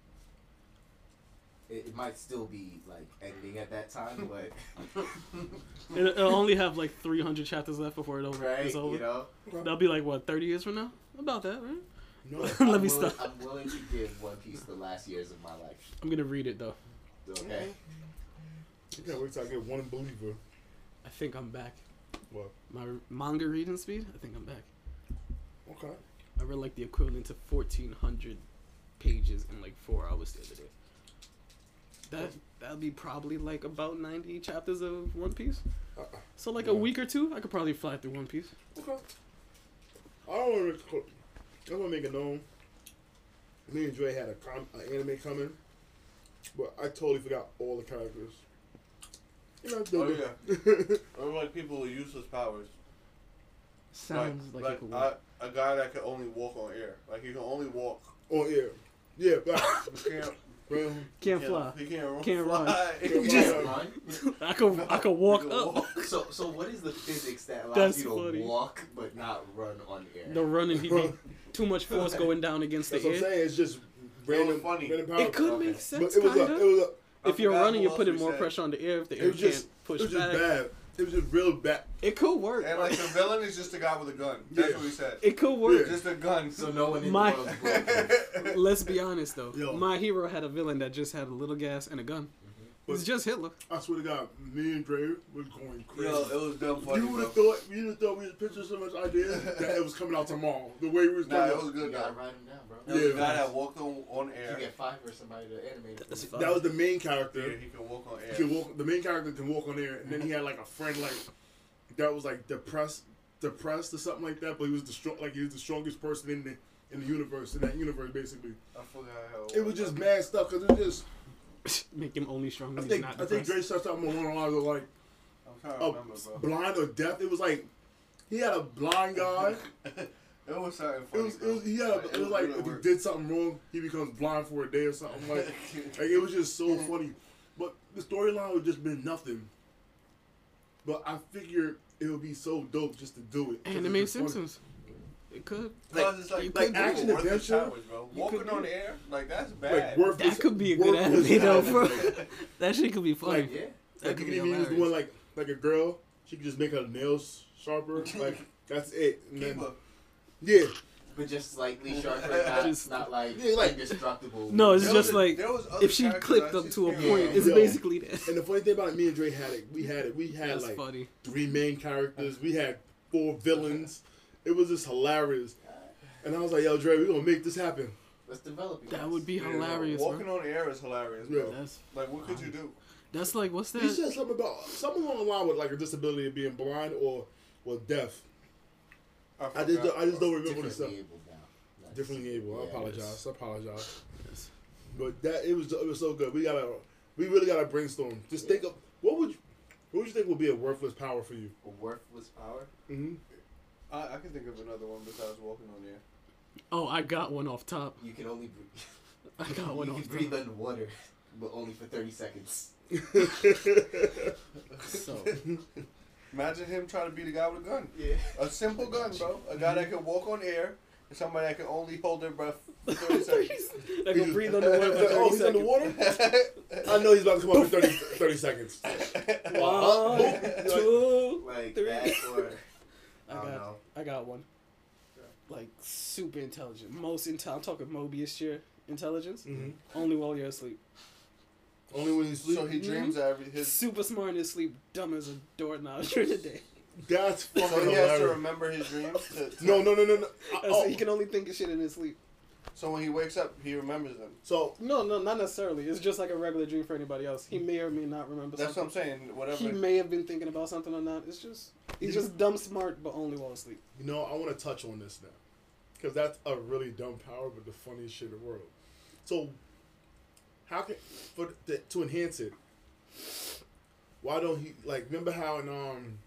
It might still be like ending at that time, but It'll only have like 300 chapters left before right, it's over. you know. That'll be like what 30 years from now. About that, right? No. Let I'm me willing, stop. I'm willing to give One Piece the last years of my life. I'm gonna read it though. Okay. You can't wait till I get one believer. I think I'm back. What? My manga reading speed. I think I'm back. Okay. I read like the equivalent to 1,400 pages in like 4 hours the other day. That'll be probably like about 90 chapters of One Piece. So like a Yeah. week or 2, I could probably fly through One Piece. Okay. I don't want to. I want to make it known. Me and Dre had an anime coming, but I totally forgot all the characters. You know, Oh yeah. Or like people with useless powers. Sounds like, it could a work. guy that can only walk on air. Like he can only walk. Oh yeah, yeah. But You can't Bro, Can't fly. He can't, Can't run. fly. Can't Just- run. I could walk He can up. walk. So what is the physics that allows That's you to funny. walk but not run on air? The running, he be too much force going down against That's the what I'm air. saying. It's just random, funny. random power. It could Okay. make But sense, it was kind a, of. it was a, If you're forgot running, who you're else putting we more said. pressure on the air. If the it air was just, can't push it was just back, bad. It was just real bad. it could work. And like the villain is just a guy with a gun. That's Yeah. what he said. It could work. Yeah. Just a gun. So no one in My- the world is bulletproof. Let's be honest though. Yo. My hero had a villain that just had a little gas and a gun. It's just Hitler. I swear to God, me and Dre was going crazy. Yo, it was dumb funny. You would have bro. thought we was pitching so much ideas that it was coming out tomorrow. The way we was Nah, talking. it was You good gotta though. write them down, bro. There was a Yeah. guy that walked on You air. get 5 for somebody to animate it. That's for fine. you. That was the main Yeah, character. he can walk on air. He can walk. The main character can walk on air, and then he had like a friend like that was like depressed or something like that. But he was he was the strongest person in the universe, in that universe basically. I forgot how. It was just mad stuff because it was just. Make him only strong I when he's think not I think depressed. Dre said something on one of the lines of like I'm trying to remember, bro. blind or deaf. It was like he had a blind guy. It was something It funny. was bro. he had it was like really if he worked. did something wrong, he becomes blind for a day or something like it was just so funny. But the storyline would just been nothing. But I figured it would be so dope just to do it. 'cause And it's it made just funny. Simpsons. It could. Because it's you like, could do action it. Worth the adventure. challenge, bro. You Walking could on do the air, like that's Like bad. worthless. That could be a good worthless anime though, bro. talent. That shit could be funny. Like, yeah. That Like could even be if he was hilarious. doing like a girl, she could just make her nails sharper. Like that's it. And then, Keeper. yeah, But just slightly sharper, not, Just- not like, Yeah, like- indestructible. No, it's There just was a- like there was other if she characters clicked I up just to a can't Yeah. point, it's Yo. basically that. and the funny thing about it, me and Dre had it. We had That's like funny. 3 main characters. We had 4 villains. It was just hilarious. And I was like, yo, Dre, we gonna make this happen. Let's develop it. That guys. would be Yeah, hilarious, Walking bro. on air is hilarious, Yeah. bro. That's Like, what could you do? that's like what's He that? said something about something along the line with like a disability of being blind or deaf. I just don't remember the stuff. Differently able now. Not Differently able. I Yeah, apologize. But it was so good. We really gotta brainstorm. Just think of what would you think would be a worthless power for you? A worthless power. Mm-hmm. I can think of another one besides walking on air. Oh, I got one off top. You can only breathe. I got one You off can breathe top. underwater, but only for 30 seconds. So Imagine him trying to beat a guy with a gun. Yeah. A simple gun, bro. A guy that can walk on air, and somebody that can only hold their breath for 30 seconds. I can breathe underwater for 30 Oh, he's seconds. underwater? I know he's about to come up in 30 seconds. 1, 2. Like 3. that, or I I don't got know. I got one. Like super intelligent. Most I'm talking Mobius year intelligence. Mm-hmm. Only while you're asleep. Only when he's sleep. So he dreams that his. Super smart in his sleep, dumb as a doorknob during the day. That's fucking So he has to hilarious. remember his dreams. No. So he can only think of shit in his sleep. So when he wakes up, he remembers them. So No, not necessarily. It's just like a regular dream for anybody else. He may or may not remember That's what something. I'm saying. Whatever. He may have been thinking about something or not. It's just he's just dumb smart, but only while asleep. I want to touch on this now, because that's a really dumb power, but the funniest shit in the world. So, how can to enhance it? Why don't he remember how in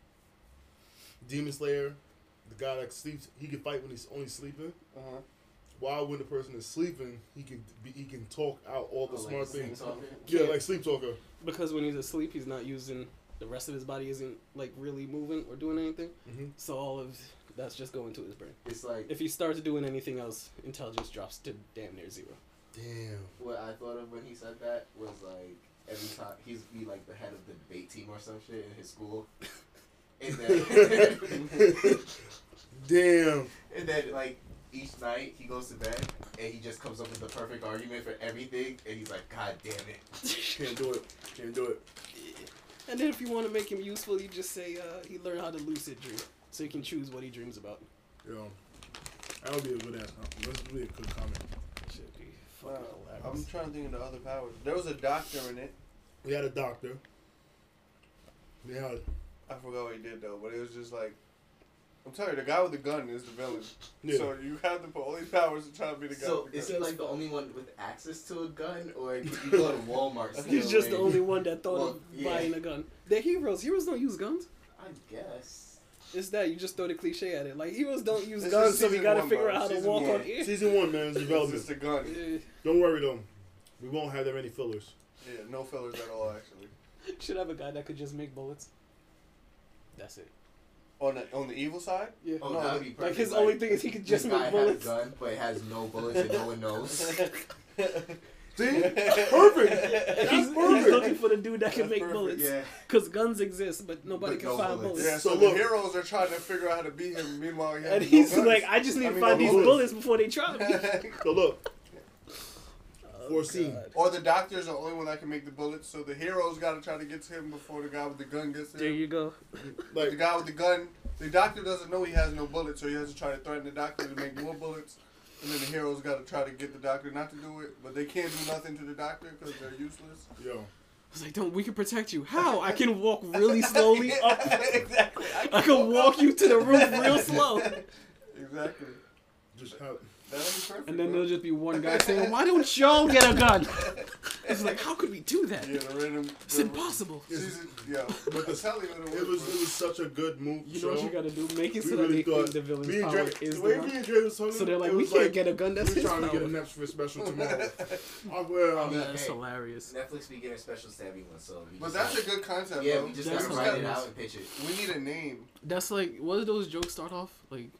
Demon Slayer, the guy that sleeps, he can fight when he's only sleeping. Uh-huh. Why when the person is sleeping, he can talk out all the Oh, smart like things? sleep talker? Yeah, like sleep talker. Because when he's asleep, he's not using the rest of his body isn't like really moving or doing anything. Mm-hmm. So all of that's just going to his brain. It's like If he starts doing anything else, intelligence drops to damn near 0. Damn. what I thought of when he said that was like every time he's be like the head of the debate team or some shit in his school. And then, Damn. and then like each night he goes to bed and he just comes up with the perfect argument for everything and he's like, God damn it. Can't do it. Can't do it. And then if you want to make him useful, you just say he learned how to lucid dream, so he can choose what he dreams about. Yo, that would be a good ass comment. That's really a good comment. Should be Wow. fucking I'm hilarious. trying to think of the other powers. There was a doctor in it. We had a doctor. We had I forgot what he did though, but it was just like, I'm telling you, the guy with the gun is the villain. yeah. So you have to put all these powers to try to be the guy. So with the is gun. he like the only one with access to a gun or can you go to Walmart still He's just the and- only one that thought Well, of yeah. buying a gun. They're heroes. Heroes don't use guns. I guess. It's that you just throw the cliche at it. Like heroes don't use This guns, is so we season gotta one, figure bro. out how to Season walk one. on air. Season 1, man, is It's development. just a gun. Eh, Don't worry though. We won't have that many fillers. Yeah, no fillers at all, actually. Should have a guy that could just make bullets. That's it. On the evil side? Yeah. Oh, No, that'd be perfect. Like his only thing is he could just this guy make bullets. has a gun, but it has no bullets and no one knows. See? Perfect. He's looking for the dude that can That's make perfect, bullets. Yeah. Because guns exist, but nobody But can no find bullets. bullets. Yeah, so So the look. heroes are trying to figure out how to beat him. Meanwhile, he has And no he's guns. like, I just need I to mean, find no these bullets. bullets before they try me. So look, Oh, foreseen. God. Or the doctor's the only one that can make the bullets, so the heroes got to try to get to him before the guy with the gun gets to There him. you go. The Like, guy with the gun, the doctor doesn't know he has no bullets, so he has to try to threaten the doctor to make more bullets. And then the heroes got to try to get the doctor not to do it, but they can't do nothing to the doctor because they're useless. yo, I was like, don't, we can protect you. How? I can walk really slowly up. Exactly. I can walk you to the roof real slow. Exactly. just have. That'll be perfect. And then bro. there'll just be one guy saying, why don't y'all get a gun? It's like, how could we do that? Yeah, the random. It's impossible. Season, yo, But the- tell you what It was such a good move. You know what you gotta do? Make it We so that really they thought think the villain's me and power Dre, is the the way gun. me and Dre was talking, So they're like, it we was can't get a gun, that's we're his trying to get a power. Netflix special tomorrow. I mean, That's hey, hilarious. Netflix be getting special stabbing one, so we But just that's gotta- a good concept, yeah, bro. we just That's gotta write it hilarious. out and pitch it. We need a name. That's like, what do those jokes start off? Like,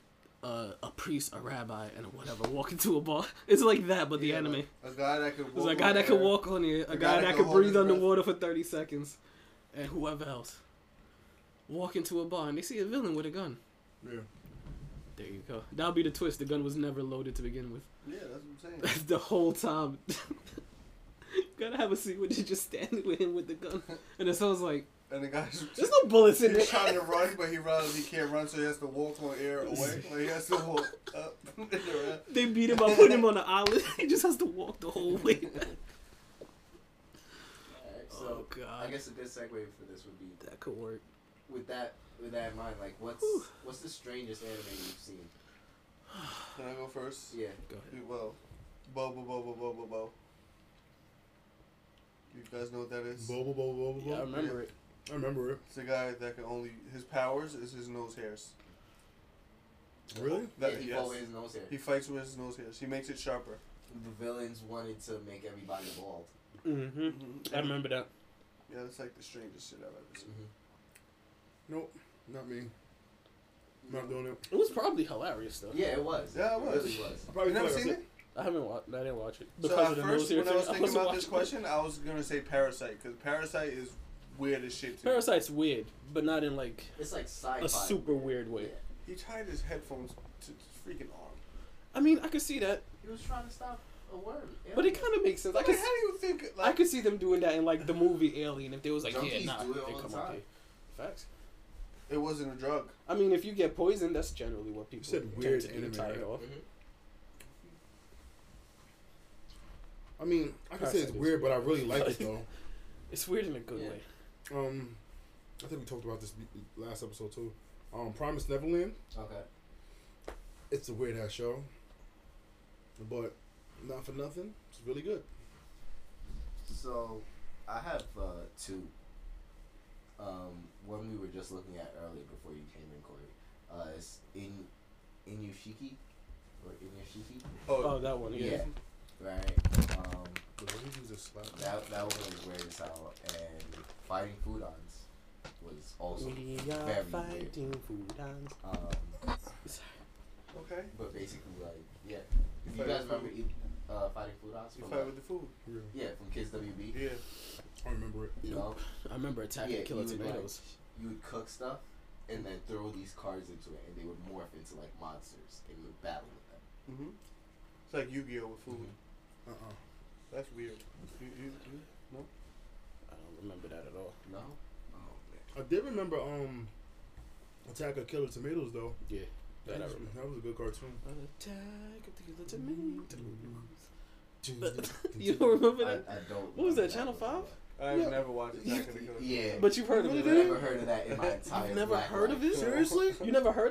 a priest, a rabbi, and a whatever walk into a bar. It's like that, but the Yeah, anime. like a guy that could walk. There's a on guy that air. can walk on it, a guy that can hold breathe his breath. underwater for 30 seconds, and whoever else. Walk into a bar and they see a villain with a gun. Yeah. There you go. That'll be the twist. The gun was never loaded to begin with. Yeah, that's what I'm saying. The whole time. You gotta have a scene where you're just standing with him with the gun. And it sounds like, And the guy's there's no bullets in there. he's trying to run, but he realizes he can't run, so he has to walk on air away. Like he has to walk up and around. They beat him up, put him on the island. He just has to walk the whole way back. Alright, Oh, so God. I guess a good segue for this would be That could work. with that in mind, like what's the strangest anime you've seen? Can I go first? Yeah. Go ahead. Well, Bo. You guys know what that is? Bobo, bobo, bobo, Yeah, I bobo. remember it. I remember it. It's a guy that can only his powers is his nose hairs. Really? That, Yeah, he yes. fought with his nose hair. He fights with his nose hairs. He makes it sharper. The villains wanted to make everybody bald. Mm-hmm. I remember that. Yeah, that's like the strangest shit I've ever seen. Nope, not me. Not doing it. It was probably hilarious though. Yeah, it was. Yeah, it was. really was. I probably You never feel like seen I it? I didn't watch it. So Because at of the first, nose hair when I was thing, thinking about wasn't this watching it. question, I was gonna say Parasite because Parasite is weird as shit. To me. Parasite's weird, but not in like It's like sci-fi. a super weird way. Yeah. He tied his headphones to his freaking arm. I mean, I could see that, He was trying to stop a worm. but it kind of makes sense. Like, I how could, do you think? I Like, could see them doing that in like the movie Alien if they was like, Junkies yeah, nah, do it they all the come time. okay. Facts. it wasn't a drug. I mean, if you get poisoned, that's generally what people said tend weird to get anime, tired right? of. Mhm. I mean, I can say it's Parasite is weird, but I weird. really like it though. It's weird in a good Yeah. way. I think we talked about this last episode too. Promised Neverland. Okay. It's a weird ass show, but not for nothing, it's really good. So, I have two. One we were just looking at earlier before you came in, Corey. It's Inushiki or Inushiki. Oh, that one, yeah. Right. But when you use a slap, That one was weird as hell, and fighting Foodons was also We very are weird. fighting foodons. Okay. But basically, like, yeah. If you Fight guys with remember Fighting Foodons? You from, fight with the food. yeah, from Kids WB. Yeah. I remember it. You know? I remember attacking Yeah, Killer you would, Tomatoes. you would cook stuff and then throw these cards into it, and they would morph into like monsters, and you would battle with them. Mhm. It's like Yu-Gi-Oh with food. That's weird. No. I don't remember that at all. No. Oh man. I did remember Attack of Killer Tomatoes though. Yeah, that I remember. That was a good cartoon. Attack of the Killer Tomatoes. You don't remember that? I don't. What was that, remember Channel before. 5? I've Yeah. never watched Attack of the Killer. Yeah. But you've heard of I've it, never right? heard of that in my entire You've never black heard life. of it? Seriously? You never heard of it?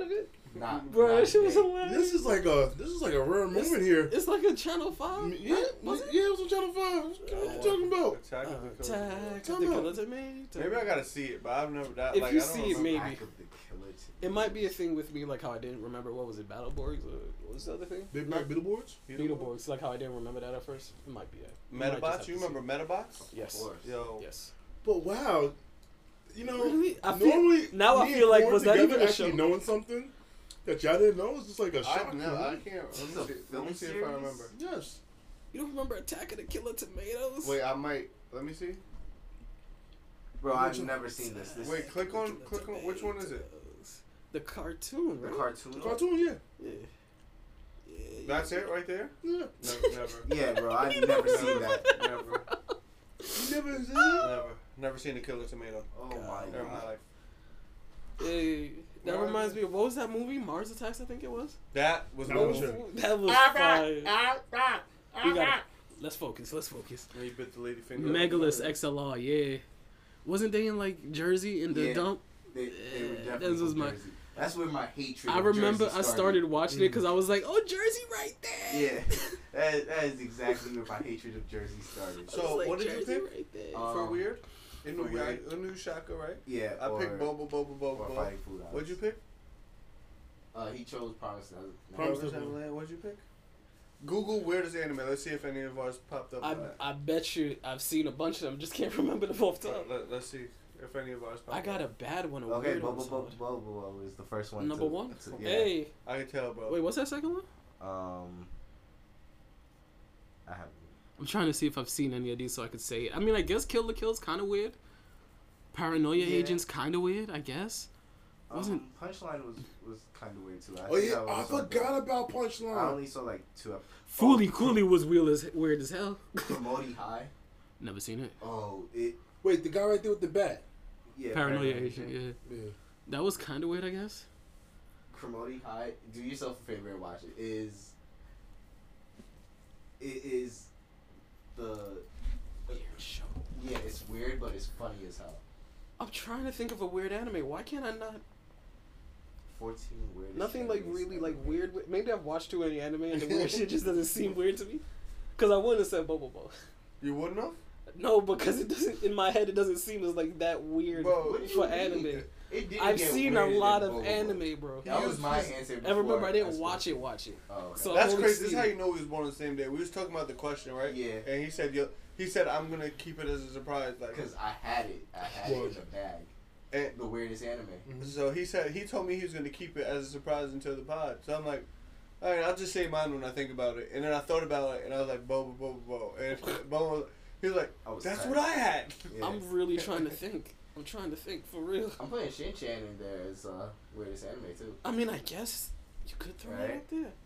Not, Bro, not that shit was gay. hilarious. This is like a rare moment here. It's like a Channel 5. Yeah, Was it? yeah, it was on Channel 5. What you talking about? Attack of the Killer. Attack Tell of the me. Killer Tomato. Maybe I gotta see it, but I've never. That, If like, you I don't see it, remember. maybe. Attack of the Killer It might be a thing with me, like how I didn't remember, what was it, Battleborgs? Or what was the other thing? Big Mac Beetleborgs? Beetleborgs. Like how I didn't remember that at first. It might be that. You might just Metabots? have You to see remember Metabots? it. Yes. Of course. Yo. Yes. But wow, you know, Really? I feel- normally now I me feel and like, Corn was that together even a actually show? knowing something that y'all didn't know is just like a I shock. know. man. I can't. This is Let a me see film if I series? remember. Yes. You don't remember Attack of the Killer Tomatoes? Wait, I might. Let me see. Bro, I've never seen this. This Wait, click on. Which one is it? The cartoon, the right? cartoon. The cartoon, yeah. Yeah. Yeah. That's it right there. Yeah. No, never. Yeah, bro, I've never seen that. Never. You never seen that? Never. Never seen a killer tomato. Oh my Never in my god. life. Hey, that Mars- reminds me of, what was that movie? Mars Attacks, I think it was. That was That my was movie. it. That was fire. We got Let's focus. When you bit the lady finger. Megalus XLR, yeah. Wasn't they in like Jersey in the Yeah. dump? They were Yeah, definitely this was from my- Jersey. That's where my hatred. I of remember Jersey I started watching it because I was like, oh, Jersey right there. Yeah, that is exactly where my hatred of Jersey started. So, I was like, what did you Jersey pick? Right there. For weird? In for New weird. York, New Shaka, right? Yeah, I picked Boba, or Boba. Fighting Food House. What'd you pick? He chose Promised Neverland. Promised Promised Neverland. Neverland. What'd you pick? Google weirdest anime. Let's see if any of ours popped up. on that. I bet you I've seen a bunch of them. Just can't remember them off the top. Let's see if any of ours popped I got up. a bad one. A Okay, weird one, Bubble solid. Bubble is the first one. Number to, one. yeah. Hey, I can tell, bro. wait, what's that second one? I haven't. I'm trying to see if I've seen any of these so I could say it. I mean, I guess Kill the Kill's kind of weird. Paranoia Yeah. Agent's kind of weird, I guess. Wasn't- Punchline was kind of weird too. Oh yeah, I forgot about I Punchline. only saw like 2 episodes. Fooly Cooley was weird as hell. Promoti High. Never seen it. Oh, it. Wait, the guy right there with the bat. Yeah. Paranoia Agent, yeah. Yeah. That was kind of weird, I guess. Promoti High. Do yourself a favor and watch it. It is the. Weird show. Yeah, it's weird, but it's funny as hell. I'm trying to think of a weird anime. Why can't I not? 14 weird. Nothing like really like weird. Maybe I've watched too many anime and the weird shit just doesn't seem weird to me. Cause I wouldn't have said Bobo Bo. You wouldn't have? No, because it doesn't. In my head, it doesn't seem as like that weird Bro, What do you for mean? anime. It didn't I've get seen a weirder lot than of Bobo Bo. anime, bro. That was my He's- answer. And remember, I didn't before watch it. Oh, okay. So- That's I've crazy. only This is seen how it. you know we was born on the same day. We was talking about the question, right? Yeah. And he said, "Yo," he said, "I'm gonna keep it as a surprise." Like, Because I had it in the bag. and The weirdest anime. so he told me he was gonna keep it as a surprise until the pod. So I'm like, all right, I'll just say mine when I think about it. And then I thought about it, and I was like, Boba, Boba, Boba. And Boba, he was like, I was that's tired. what I had. Yeah. I'm really trying to think. I'm trying to think for real. I'm putting Shin Chan in there as weirdest anime too. I mean, I guess you could throw it Right. out there.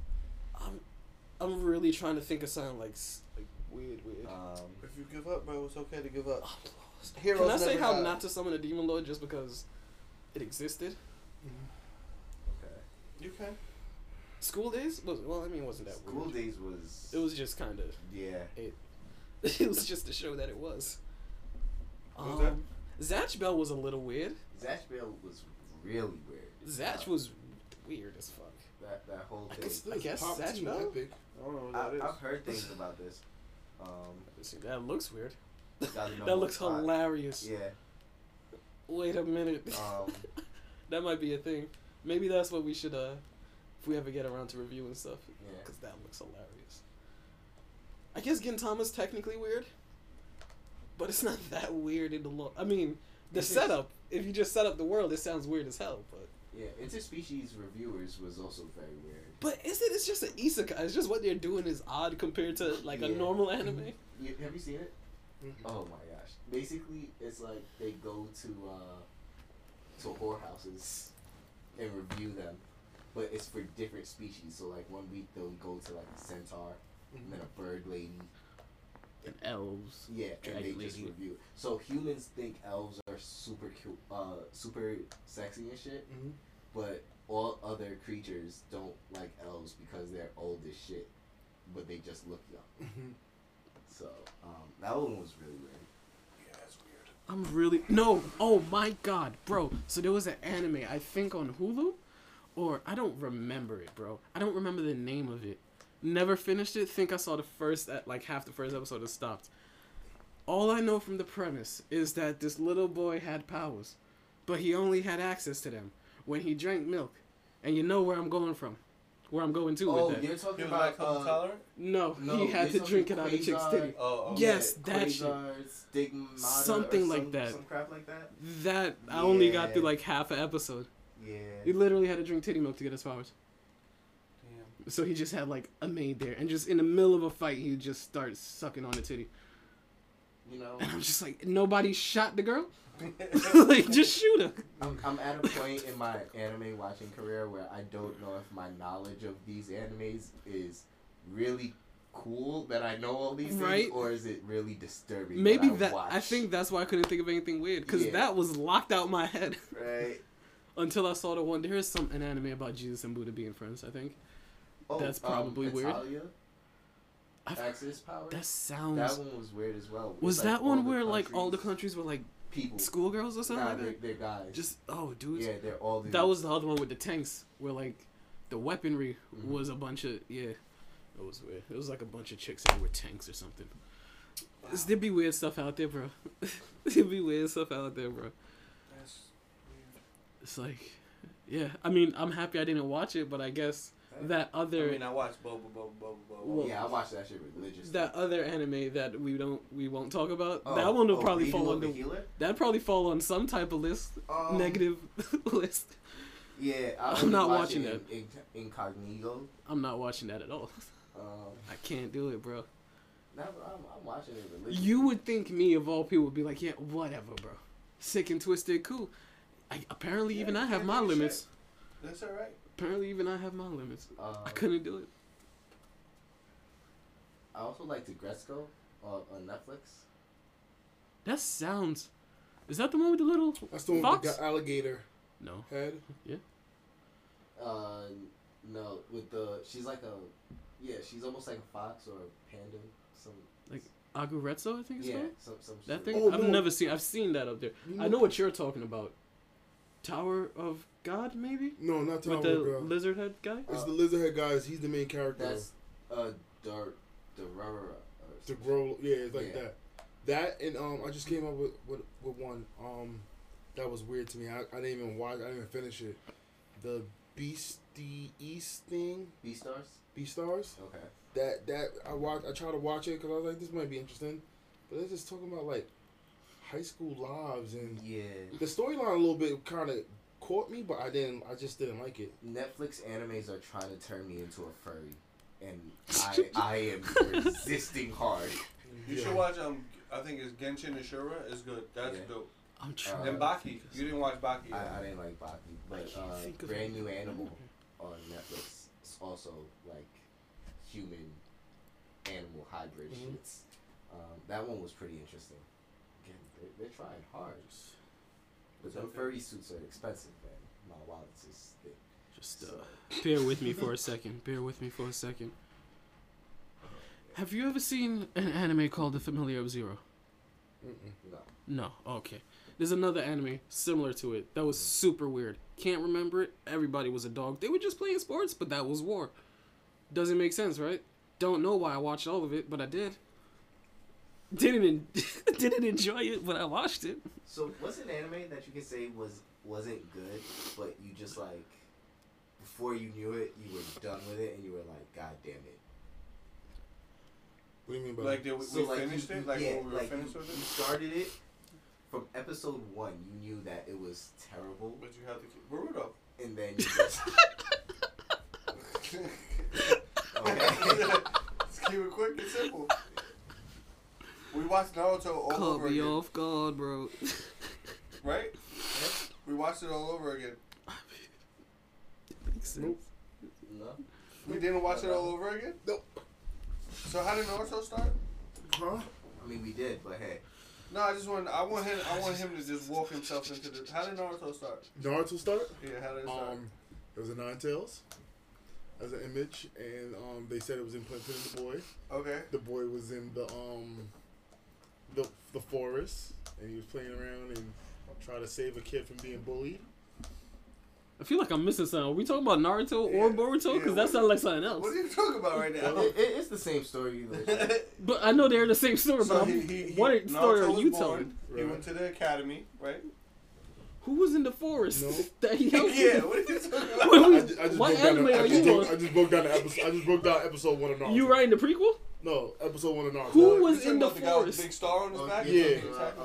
I'm really trying to think of something like weird. If you give up, bro, it's okay to give up. I'm lost. Heroes Can I say never how die. not to summon a demon lord just because it existed? Okay. You can. School Days was it wasn't that School weird. Days was. It was just kind of. Yeah. It was just to show that it was. What was that? Zatch Bell was a little weird. Zatch Bell was really weird. Zatch was weird as fuck. That whole I thing. guess- I guess Pop Zatch Team Bell? Epic. I don't know what that is. I've heard things about this. That looks weird. Gotta know That looks what's hot. hilarious. Yeah. Wait a minute. That might be a thing. Maybe that's what we should, if we ever get around to reviewing stuff. Yeah. Because that looks hilarious. I guess Gintama's technically weird. But it's not that weird in the look. I mean, the It's just- setup, if you just set up the world, it sounds weird as hell. But Yeah. Interspecies Reviewers was also very weird. but it's just an isekai. It's just what they're doing is odd compared to like a Yeah. normal anime. Have you seen it? Oh my gosh. Basically, it's like they go to whorehouses and review them, but it's for different species. So like one week they'll go to like a centaur, and then a bird lady. And elves. Yeah, and they Dragon just lady. review. So humans think elves are super cute, super sexy and shit, but all other creatures don't like elves because they're old as shit, but they just look young. So that one was really weird. Yeah, it's weird. I'm really no. Oh my god, bro. So there was an anime I think on Hulu, or I don't remember it, bro. I don't remember the name of it. Never finished it. Think I saw the first, like half the first episode and stopped. All I know from the premise is that this little boy had powers, but he only had access to them when he drank milk. And you know where I'm going to Oh, with that. you're He talking was about lactose tolerant. No, no, he had to you're drink it talking out of chick's Quasar. titty. Oh, Yes, that shit. Quasar, Stigmata, Something or like some, that. Some crap like that. That I only got Yeah. through like half an episode. Yeah. He literally had to drink titty milk to get his powers. Damn. So he just had like a maid there, and just in the middle of a fight, he just starts sucking on the titty. You know, And I'm just like, nobody shot the girl. Like, just shoot her. I'm at a point in my anime watching career where I don't know if my knowledge of these animes is really cool that I know all these things, Right. or is it really disturbing? Maybe that I watch? think that's why I couldn't think of anything weird, because Yeah. that was locked out my head Right. until I saw the one. There is an anime about Jesus and Buddha being friends. I think Oh, That's probably weird. Italia, I've, Axis power. that sounds. That one was weird as well. Was It's that like one all the where like all the countries- countries were like people? schoolgirls or something Nah, like that? they're guys. Just dudes. yeah, they're all. Dudes. That was the other one with the tanks, where like the weaponry Mhm. was a bunch of It was weird. It was like a bunch of chicks that were tanks or something. There'd be weird stuff out there, bro. There'd be weird stuff out there, bro. That's weird. It's like, yeah. I mean, I'm happy I didn't watch it, but I guess that other I mean, I watched Boba. Well, yeah, I watched that shit religiously. that other anime that we won't talk about. Oh, that one will probably Reading fall of the under. Healer? That'd probably fall on some type of list, negative list. Yeah, I'm not watching that. Incognito. I'm not watching that at all. Um, I can't do it, bro. I'm watching it religiously. You would think me of all people would be like, yeah, whatever, bro. Sick and twisted, cool. Apparently, Yeah, even I you have can't my take a limits. That's all right. Apparently, even I have my limits. I I couldn't do it. I also like Gresco on Netflix. That sounds. Is that the one with the little That's the one fox? with the alligator No. head. No, with she's like she's almost like a fox or a panda. Some Aguretso, I think it's yeah, called. some That shit. thing? Oh, I've no. never seen. I've seen that up there. You I know what you're talking about. Tower of God, maybe? No, not Tower With the of God. lizard head guy? It's the lizardhead guys. He's the main character. That's Durara. The grow, yeah, it's like Yeah. that. That and I just came up with one that was weird to me. I didn't even watch. I didn't even finish it. The Beastie East thing, Beastars. Beastars. Okay. That I tried to watch it because I was like, this might be interesting, but they're just talking about like high school lives and Yeah. the storyline a little bit kind of caught me, but I just didn't like it. Netflix animes are trying to turn me into a furry, and I am resisting hard. You should watch I think it's Genshin Ashura. It's good. That's Yeah. dope. I'm trying. And Baki. You didn't watch Baki. Yet. I didn't like Baki, but can't think of Brand it. New Animal on Netflix is also like human animal hybrid Mhm. shits. That one was pretty interesting. Again, they're trying hard, but them Okay. furry suits are expensive, man. My wallet's is thick. Just bear with me for a second. Bear with me for a second. Have you ever seen an anime called The Familiar of Zero? Mm-mm. No. No. Okay. There's another anime similar to it that was super weird. Can't remember it. Everybody was a dog. They were just playing sports, but that was war. Doesn't make sense, right? Don't know why I watched all of it, but I did. Didn't enjoy it, but I watched it. So what's an anime that you could say wasn't good, but you just like before you knew it, you were done with it, and you were like, God damn it. What do you mean by Like, did we, So, we like, finished you- it? Like, yeah, when we were like finished you with it? started it from episode 1. You knew that it was terrible, But you have to keep Boruto. and then you just okay. Let's keep it quick and simple. We watched Naruto all Caught over me again. off guard, bro. Right? We watched it all over again. Makes sense. Nope. No. We didn't watch it all over again? Nope. So how did Naruto start? Huh? I mean, we did, but hey, No, I want him to just walk himself into the. How did Naruto start? Naruto start? Yeah, how did it start? It was a Nine Tails as an image, and they said it was implanted in the boy. Okay. The boy was in the forest, and he was playing around and trying to save a kid from being bullied. I feel like I'm missing something. Are we talking about Naruto or Boruto? Because that sounds like something else. What are you talking about right now? It's the same story. Either. But I know they're the same story. So But what story are was you born, telling? He went to the academy, right? Who was in the forest No. that he helped? Yeah, what are you talking about? Wait, I just what broke down. anime I are just you broke, on? I just broke down the episode. I just broke down episode 1 of Naruto. You writing the prequel? No, episode 1 of Naruto. Who You was talking in the about the guy with forest? the big star on his back? yeah.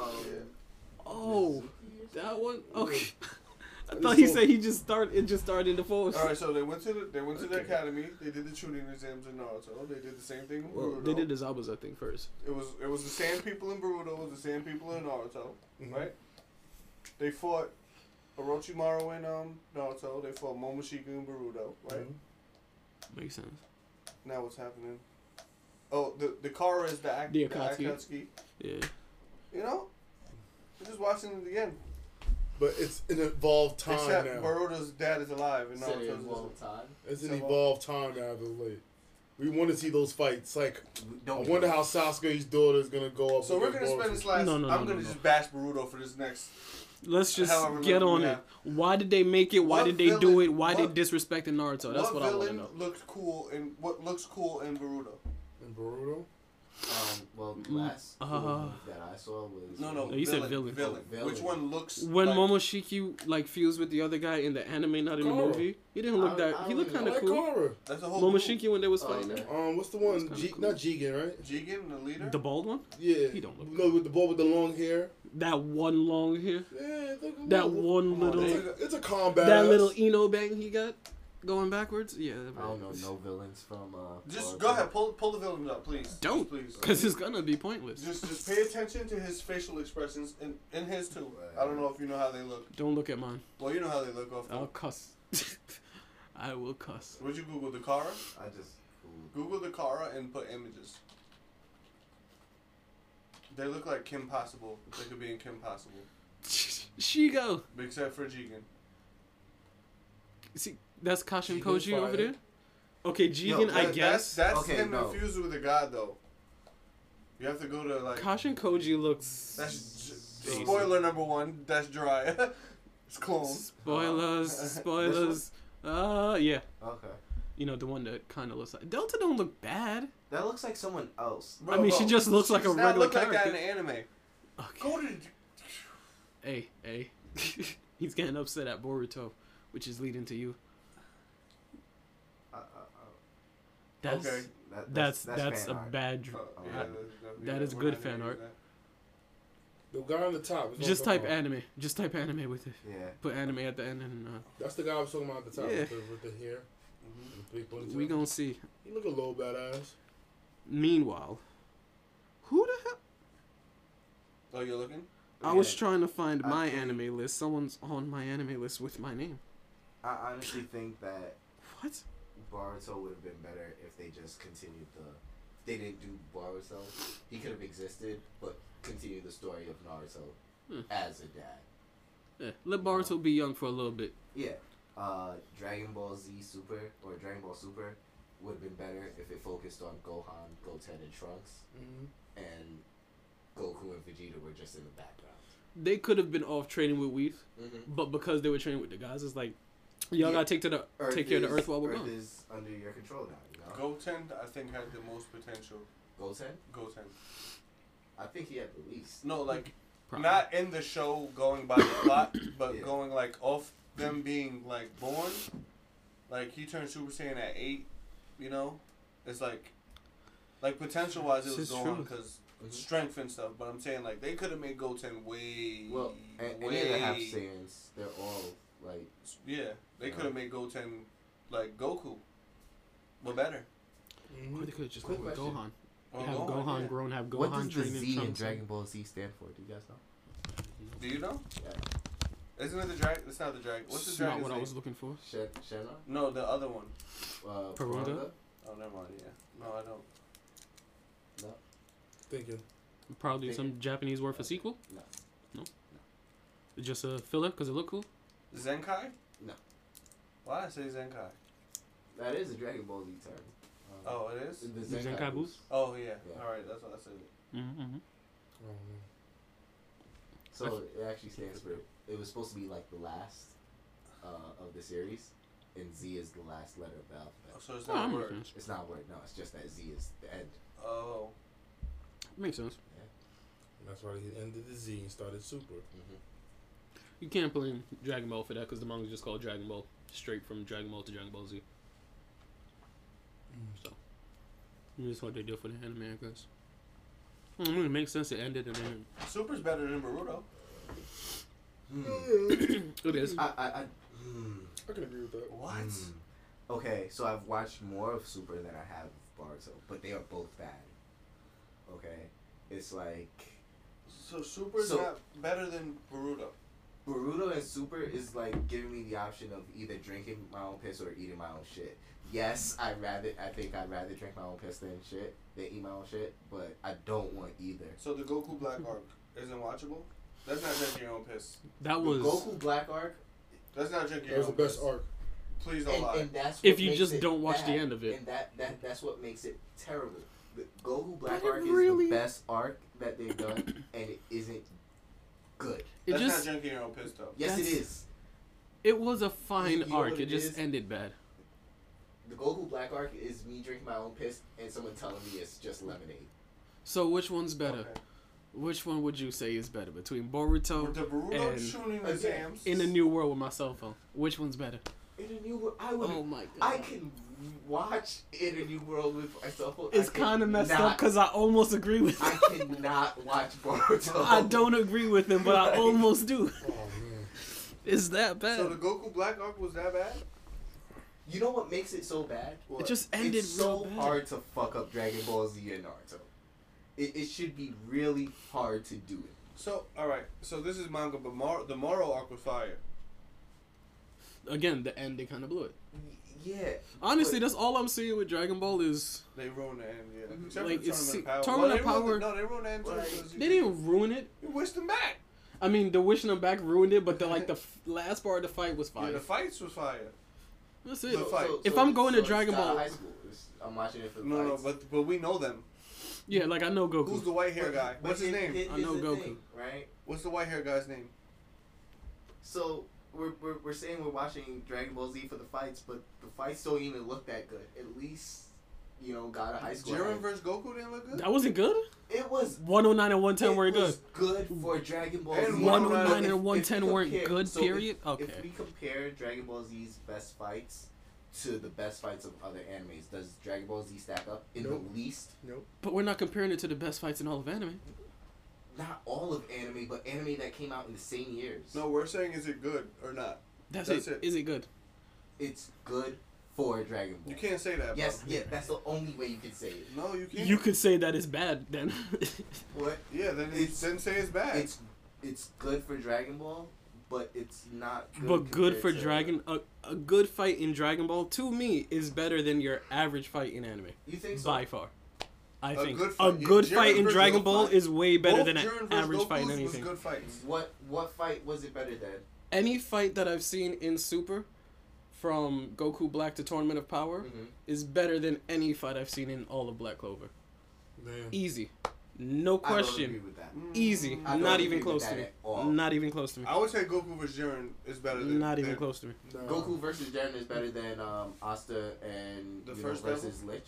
Oh, that one. Okay. I It's thought he so- said he just started. It just started in the forest. All right, so they went to the academy. They did the shooting exams in Naruto. They did the same thing in Well, Boruto. they did the Zabas, I think, first. It was the same people in Boruto. It was the same people in Naruto, Mhm. right? They fought Orochimaru in Naruto. They fought Momoshika in Boruto, right? Mhm. Makes sense. Now what's happening? Oh, the Kara is the The Akatsuki. Akatsuki. Yeah. You know, I'm just watching it again. But it's an evolved time Except now. Boruto's dad is alive and Said it Naruto's involved time. It's an So- evolved time now. Late. We want to see those fights. Like, We I don't wonder how Sasuke's daughter is gonna go up. So we're against gonna spend Boruto. this last. No, no, no, I'm no, gonna no. just bash Boruto for this next. Let's just However get many on we it. have. Why did they make it? Why What did they do villain- it? Why what- they disrespected Naruto? That's what I want to villain know. looked cool and what looks cool in Boruto? In Boruto. Well, the last Uh, move that I saw was No, No, you said villain. Villain. Villain. Which one looks? When like, Momoshiki like fused with the other guy in the anime, not in the Kara. movie, he didn't look I that. He looked don't kind I of like cool. Kara. That's a whole Momoshiki when they was Oh, fighting okay. him. What's the one? That's kinda cool. Not Jigen, right? Jigen, the leader. The bald one? Yeah. He don't look No, with the boy with the long hair. That one long hair. Yeah, That one Come on, little. It's a combat. That little Eno bang he got going backwards. Yeah. I don't know no villains from. Just Boruto. go ahead, pull the villain up, please. Don't. Please. Because it's gonna be pointless. Just pay attention to his facial expressions and his too. I don't know if you know how they look. Don't look at mine. Well, you know how they look off. I'll cuss. I will cuss. Would you Google the Kara? I just. Google the Kara and put images. They look like Kim Possible. They could be in Kim Possible, Shigo. except for Jigen. See, that's Kashin Jigen's Koji over fire. there. Okay, Jigen, I guess. That's Okay, him no. infused with a god, though. You have to go to like. Kashin Koji looks. That's spoiler number 1. That's Jiraiya. It's clone. Spoilers. Yeah. Okay. You know, the one that kind of looks like Delta don't look bad. That looks like someone else. I mean, she just looks like a does not regular look like that in character. the anime. Okay. Go to. Hey. He's getting upset at Boruto, which is leading to you. That's Okay. that's fan a art. bad. Yeah, that is we're good not fan gonna art. use The guy on the top. is Just what I'm type talking about. anime. Just type anime with it. Yeah. Put anime at the end, and That's the guy I was talking about at the top Yeah. with the hair. that. And the big ponytail. we gonna see. He look a little badass. Meanwhile, who the hell? Oh, you're looking? I was Yeah. trying to find I my think- anime list. Someone's on my anime list with my name. I honestly think that What? Boruto would have been better if they just continued the. They didn't do Boruto. He could have existed, but continue the story of Naruto as a dad. Yeah, let Boruto be young for a little bit. Yeah. Dragon Ball Z Super or Dragon Ball Super would have been better if it focused on Gohan, Goten, and Trunks, and Goku and Vegeta were just in the background. They could have been off training with Weave, Mm-hmm. but because they were training with the guys, it's like y'all Yeah. gotta take care of the Earth while we're Earth gone. is under your control now. You know. Goten, I think, had the most potential. Goten. Goten. I think he had the least. No, like, Probably. not in the show going by the plot, but Yeah. going, like, off them being, like, born. Like, he turned Super Saiyan at 8, you know? It's like potential-wise, it This was is going true. because Mhm. strength and stuff. But I'm saying, like, they could have made Goten way, Well, any of the way... half Saiyans, they're all like. Yeah, they Yeah. could have made Goten like Goku, but better. Or they could have just Quick went with question. Gohan. Or Have Gohan yeah. grown, have Gohan What does the training Z in Trunks. Dragon Ball Z stand for? Do you guys know? Do you know? Yeah. Isn't it the dragon? It's not the dragon. What's the It's not dragon's what I name? was looking for. Shenna? No, the other one. Perunga? Oh, never mind. Yeah. No, I don't. No. Thinking. Probably Think- some Japanese word for sequel. No. Just a filler because it looked cool. Zenkai? No. Why I say Zenkai? That is a Dragon Ball Z term. Oh, it is. The Zenkai Zenkai Boost? Oh yeah. Yeah. All right, that's what I said. Mm-hmm. So it actually stands for. It was supposed to be like the last, of the series, and Z is the last letter of the alphabet. So it's Oh, not I'm a with word. this. It's not a word. No, it's just that Z is the end. Oh. Makes sense. That's why he ended the Z and started Super. Mm-hmm. You can't blame Dragon Ball for that because the manga just called Dragon Ball straight from Dragon Ball to Dragon Ball Z. So, that's what they do for the anime, I guess. I mean, it makes sense it ended and then Super's better than Boruto. it is. I can agree with that. What? Okay, so I've watched more of Super than I have Boruto, but they are both bad. Okay, it's like So Super's So- not better than Boruto. Boruto and Super is like giving me the option of either drinking my own piss or eating my own shit. Yes, I think I'd rather drink my own piss than eat my own shit, but I don't want either. So the Goku Black arc isn't watchable? That's not drinking your own piss. That The was Goku Black arc, That's not drinking That your was own the best piss. arc. Please don't lie. and that's If what you makes just it don't watch the bad. end of it. And that's what makes it terrible. The Goku Black But it arc really- is the best arc that they've done, and it isn't good. it That's just not drinking your own piss though. Yes, it That's- is. it was a fine You know arc. what It it just is? ended bad. The Goku Black arc is me drinking my own piss and someone telling me it's just lemonade. So which one's better? Okay. Which one would you say is better between Boruto With the Boruto and shooting again, exams. In a New World with my cell phone? Which one's better? In a new world, I would. Oh my god! I can watch In a New World with my cell phone. It's kind of messed up because I almost agree with him. I cannot watch Boruto. I don't agree with him, but I almost do. Oh man. It's that bad. So the Goku Black arc was that bad? You know what makes it so bad? It just ended It's so real bad. hard to fuck up Dragon Ball Z and Naruto. It should be really hard to do it. So alright, so this is manga, but the Moro arc was fire. Again, the end they kind of blew it. Yeah. Honestly, but- that's all I'm seeing with Dragon Ball is They ruined the end, yeah. Mhm. Except Like, for it's Tournament of Power. Tournament Well, of they ruined Power- No, they ruined the end too. Like, because they didn't ruin it. You wished them back. I mean, the wishing them back ruined it, but the last part of the fight was Yeah, fire. the fights was fire. That's it. The fight. If I'm going to it's Dragon out of Ball- high school. I'm watching it for the No, fights. but we know them. Yeah, like I know Goku. Who's the white hair guy? But What's his name? I know here's the Goku. thing, right? What's the white hair guy's name? So we're saying we're watching Dragon Ball Z for the fights, but the fights don't even look that good. At least, God of high school. Jiren had- versus Goku didn't look good. That wasn't good. It was 109 and 110 weren't it good. was good for Dragon Ball And Z. 109 If- and if 110 we weren't compare- good. so Period. If Okay. we compare Dragon Ball Z's best fights to the best fights of other animes, does Dragon Ball Z stack up in Nope. the least? Nope. But we're not comparing it to the best fights in all of anime. Not all of anime, but anime that came out in the same years. No, we're saying is it good or not? That's That's it. it. Is it good? It's good for Dragon Ball. You can't say that. Yes, bro. yeah, that's the only way you can say it. No, you can't. You could say that it's bad then. What? Yeah, then It's- then say it's bad. It's good for Dragon Ball, but it's not good. But good for compared to- Dragon, a good fight in Dragon Ball to me is better than your average fight in anime You think so? by far. I A think good a fight- good Jiren fight in versus Dragon Goku Ball fight- is way better Both than an Jiren versus average fight in Goku's anything. Was good fights. What fight was it better than? Any fight that I've seen in Super, from Goku Black to Tournament of Power, Mm-hmm. is better than any fight I've seen in all of Black Clover. Man. Easy, no I don't agree question. with that. Easy, I don't not agree even with close that to me. at all. Not even close to me. I would say Goku vs Jiren is better than Not even than- close to me. Nah. Goku versus Jiren is better than Asta and The you first know, versus Lich.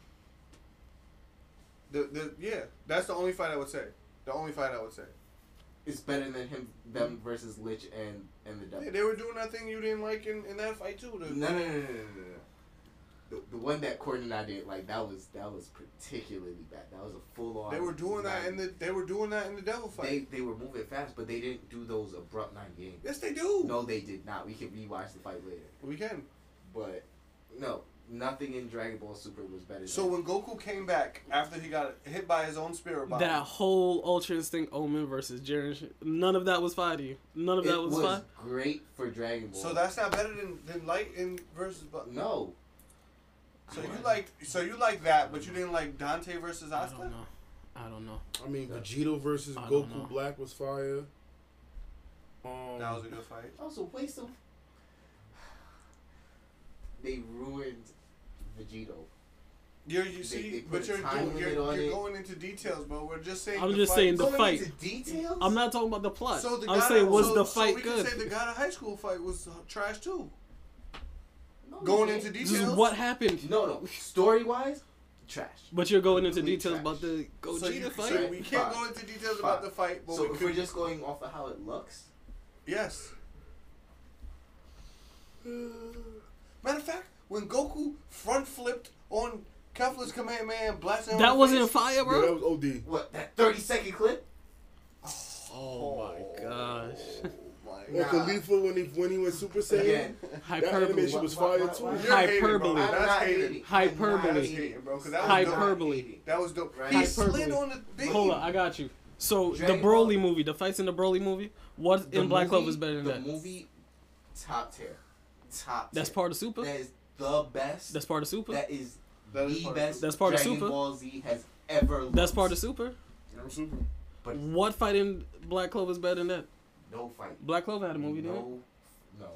Yeah, that's the only fight I would say. The only fight I would say. It's better than them versus Lich and the Devil. Yeah, they were doing that thing you didn't like in that fight too. No. The one that Courtney and I did, like that was particularly bad. That was a full on. They were doing that in the Devil fight. They were moving fast, but they didn't do those abrupt 9 games. Yes, they do. No, they did not. We can rewatch the fight later. We can. But no, nothing in Dragon Ball Super was better. So than when Goku came back after he got hit by his own spirit bomb, That whole Ultra Instinct Omen versus Jiren, none of that was fire to you. None of it that was fire. great for Dragon Ball. so that's not better than Light in versus. no. So you like that, but you didn't like Dante versus I Asta. don't know. I don't know. I mean, Vegeta versus I don't know. Goku Black was fire. That was a good fight. Also, waste of. They ruined Vegito. You see, they but put a time limit on it. going into details, bro. We're just saying. I'm the just fight. saying the Going fight. into details. I'm not talking about the plot. So the I'm God- saying, was so- the so fight we good? can say the God of High School fight was trash too. No, Going you into can't. This is details. what happened. No. Story wise, trash. But you're going into Complete details trash. about the So, Gogeta fight? so we can't Fine. go into details Fine. about the fight, but So we if could. we're just going off of how it looks, Yes. Matter of fact, when Goku front flipped on Kefla's Kamehameha and blasted him in That the wasn't face, fire, Yeah, bro. that was OD. what that 30-second clip? Oh my gosh. my Or Nah. Khalifa when he went Super Saiyan. Again, That Hyperbole. animation was fire too. What? You're hating, bro. Hyperbole. I'm That's not hating. hating. Hyperbole. That's hating, bro. Because that was Hyperbole. dope. That was dope. Right. He Hyperbole. slid on the beam. Hold on, I got you. So Dragon the Broly Ball- movie, the fights in the Broly movie, what The in Black Clover movie- is better than the that? movie, top tier. Top That's tier. part of Super. That is the best. That's part of Super. That is That is the part of best. That's part of Dragon Super. Ball Z has ever. That's looked. part of Super. I'm Super. But What fight in Black Clover is better than that? no fight. Black Clover had a movie, didn't it? No.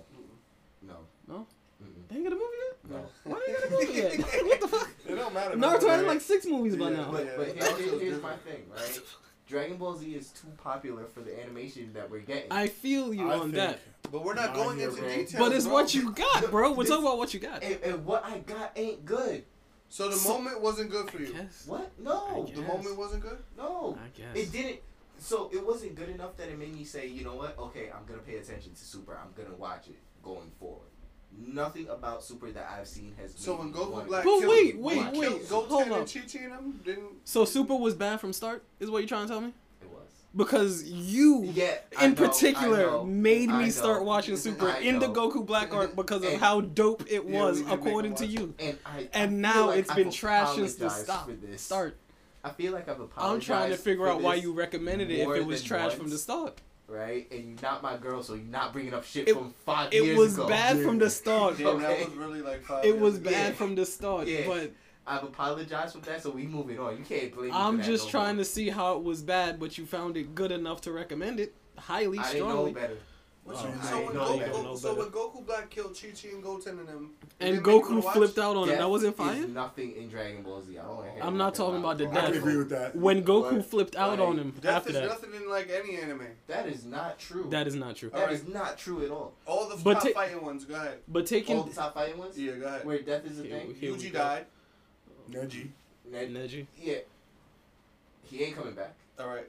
No? Mm-mm. They ain't got a movie yet? No. Why they ain't got a movie yet? What the fuck? It don't matter. Naruto had like 6 movies by Yeah, now. But, Yeah, but Naruto's here's different. my thing, right? Dragon Ball Z is too popular for the animation that we're getting. I feel you on that. But we're not Nah, going yeah, into bro. details. But it's bro. what you got, bro. We're This- talking about what you got. and what I got ain't good. So the So- moment wasn't good for you. Guess. What? No. I The guess. moment wasn't good. No. I guess. It didn't. So it wasn't good enough that it made me say, you know what? Okay, I'm gonna pay attention to Super. I'm gonna watch it going forward. Nothing about Super that I've seen has. So made when me Goku wanna- Black But killed, wait, when he wait, killed wait, Goten hold and up. Chi-Chi and them didn't. So Super was bad from start, is what you're trying to tell me? It was. Because you, Yeah. I in know, particular, I know, made I me know. start watching Super I in the know. Goku Black arc because of And- how dope it Yeah, was, we did make according him to watch you. And And feel now like it's I've been trash since the apologized for this. start. I feel like I've apologized. I'm trying to figure for out why this, you recommended it if more it was than trash once. from the start. right? And you're not my girl, so you're not bringing up shit It- from 5 It years was ago. bad from the start. Damn, that Okay. was really like 5 It years was ago. bad Yeah. from the start, Yeah. but I've apologized for that, so we moving on. You can't blame me I'm for that just no trying more. to see how it was bad, but you found it good enough to recommend it highly, I didn't know strongly. better. What Oh, you- I so when didn't know better. Goku, so better. when Goku Black killed Chi-Chi and Goten and them, it And didn't make you Goku wanna watch? flipped out on it. Death That wasn't is fire? nothing in Dragon Ball Z. I don't wanna hear I'm not nothing talking about the I death. can agree with that. When Goku What? flipped out Right. on him Death after is that. nothing in like any anime. That is not true. That is not true. That is not true at all. All the But top ta- fighting ones. Go ahead. But taking All the top fighting ones, Yeah, go ahead. where death is a Here thing. Here we Yuji go. died. Neji. Ned, Neji, yeah, he ain't coming back. All right.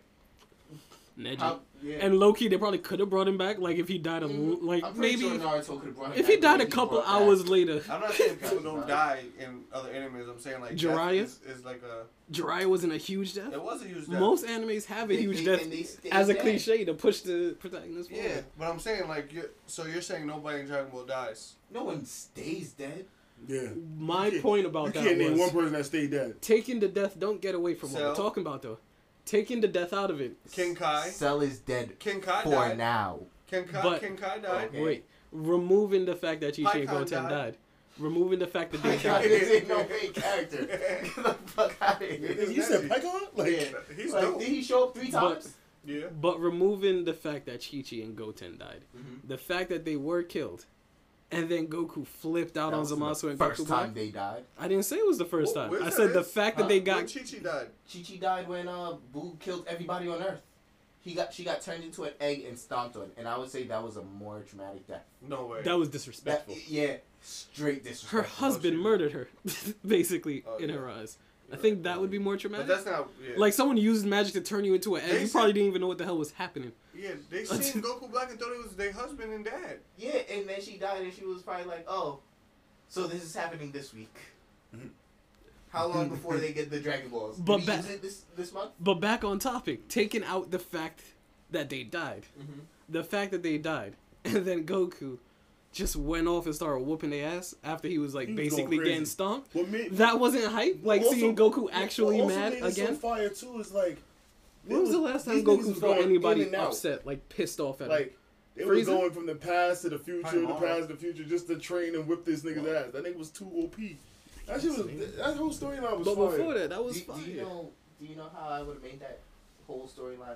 Neji, Yeah. and Loki, they probably could have brought him back. Like if he died, like I'm pretty maybe sure Naruto could have brought him if back he the died way a couple brought back- hours later. I'm not saying people don't die in other animes. I'm saying like Jiraiya? death is like a. Jiraiya wasn't a huge death. It was a huge death. Most animes have a They- huge they- death and they stay as a dead. cliche to push the protagonist Yeah, forward. but I'm saying like you're saying nobody in Dragon Ball dies. No one stays dead. Yeah. My You can't- point about You that can't name one was person that stayed dead. taking the death. Don't get away from what we're So- talking about though. Taking the death out of it. King Kai. Cell is dead King Kai for died. now. King Kai. But- King Kai died. Okay. Wait, removing the fact that Chi-Chi and Python Goten died. died. Removing the fact that they This died. ain't no main character. Get the fuck out of here. You said Python? Like, Yeah. He's Like, dope. did he show up 3 But- times? Yeah. But removing the fact that Chi-Chi and Goten died. Mhm. The fact that they were killed. And then Goku flipped out That on was Zamasu the and first Goku time Black. they died. I didn't say it was the first time. Where's I that said the is? fact that they When got... Chi-Chi died. Chi-Chi died when Boo killed everybody on Earth. She got turned into an egg and stomped on, and I would say that was a more traumatic death. No way. That was That, disrespectful. yeah, straight disrespectful. Her husband murdered her, basically, Oh, in yeah. her eyes. I Yeah. think that would be more But traumatic. that's not. Yeah. Like someone used magic to turn you into an egg. They You said- probably didn't even know what the hell was happening. Yeah, they seen Goku Black and thought it was their husband and dad. Yeah, and then she died, and she was probably like, "Oh, so this is happening this week." Mhm. How long before they get the Dragon Balls? Did But we ba- use it this month? But back on topic, taking out the fact that they died, Mm-hmm. the fact that they died, and then Goku just went off and started whooping their ass after he was like He was basically going crazy. getting stomped. what made, That wasn't hype. Like also- seeing Goku actually what also mad made it so again. fire too is like. When was the last time these niggas Goku was felt going anybody in and out. upset, like pissed off at him? Like they were Frieza? going from the past to the future, the Paimon. past to the future, just to train and whip this nigga's ass. That nigga was too OP. That shit was that whole storyline was But fire. before that was Do fire. you know how I would have made that whole storyline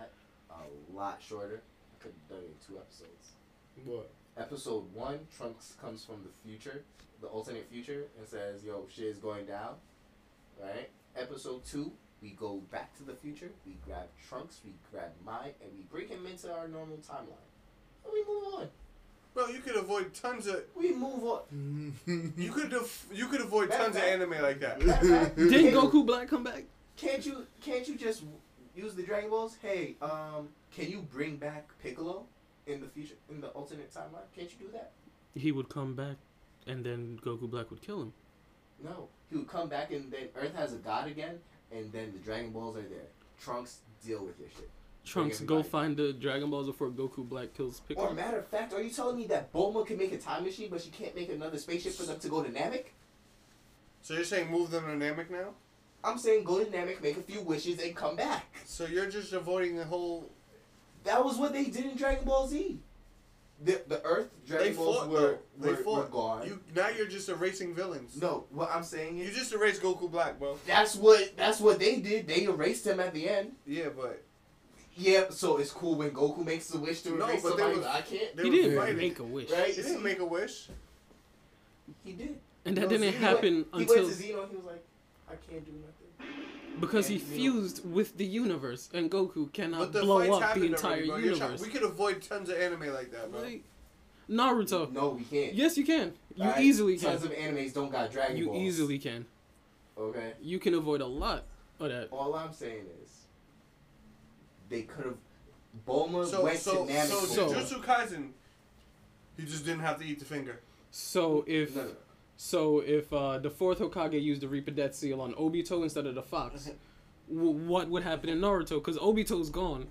a lot shorter? I could have done it in 2 episodes. What? Episode 1, Trunks comes from the future, the alternate future, and says, "Yo, shit is going down." right? Episode 2, we go back to the future. We grab Trunks, we grab Mai, and we bring him into our normal timeline. And we move on. Bro, you could avoid tons of. We move on. You could avoid tons of anime like that. Didn't Goku Black come back? Can't you just use the Dragon Balls? Hey, can you bring back Piccolo in the future, in the alternate timeline? Can't you do that? He would come back, and then Goku Black would kill him. No. He would come back and then Earth has a god again, and then the Dragon Balls are there. Trunks, deal with your shit. Trunks, go find the Dragon Balls before Goku Black kills Piccolo. Or matter of fact, are you telling me that Bulma can make a time machine, but she can't make another spaceship for them to go to Namek? So you're saying move them to Namek now? I'm saying go to Namek, make a few wishes, and come back. So you're just avoiding the whole. That was what they did in Dragon Ball Z. The Earth Dragon Balls were gone. Now you're just erasing villains. No, what I'm saying is You just erased Goku Black, bro. that's what they did. They erased him at the end. Yeah, but Yeah, so it's cool when Goku makes a wish to No, erase but they somebody, was- but I can't. they He were didn't fighting. make a wish. Right? he didn't make a wish. He did. And that No, didn't Zeno happen went, until... He went to Zeno and he was like, I can't do nothing. Because he And, you know- fused with the universe, and Goku cannot But the blow fights up the happened entire already, bro. You're universe. we could avoid tons of anime like that, bro. Like, Naruto. No, we can't. Yes, you can. You Alright? easily can. Tons of animes don't got Dragon You Balls. easily can. Okay? You can avoid a lot of that. All I'm saying is, they could have. Bulma So went to Namek. So- Jujutsu Kaisen, he just didn't have to eat the finger. So if No. the fourth Hokage used the Reaper Death Seal on Obito instead of the fox, what would happen in Naruto? Because Obito's gone.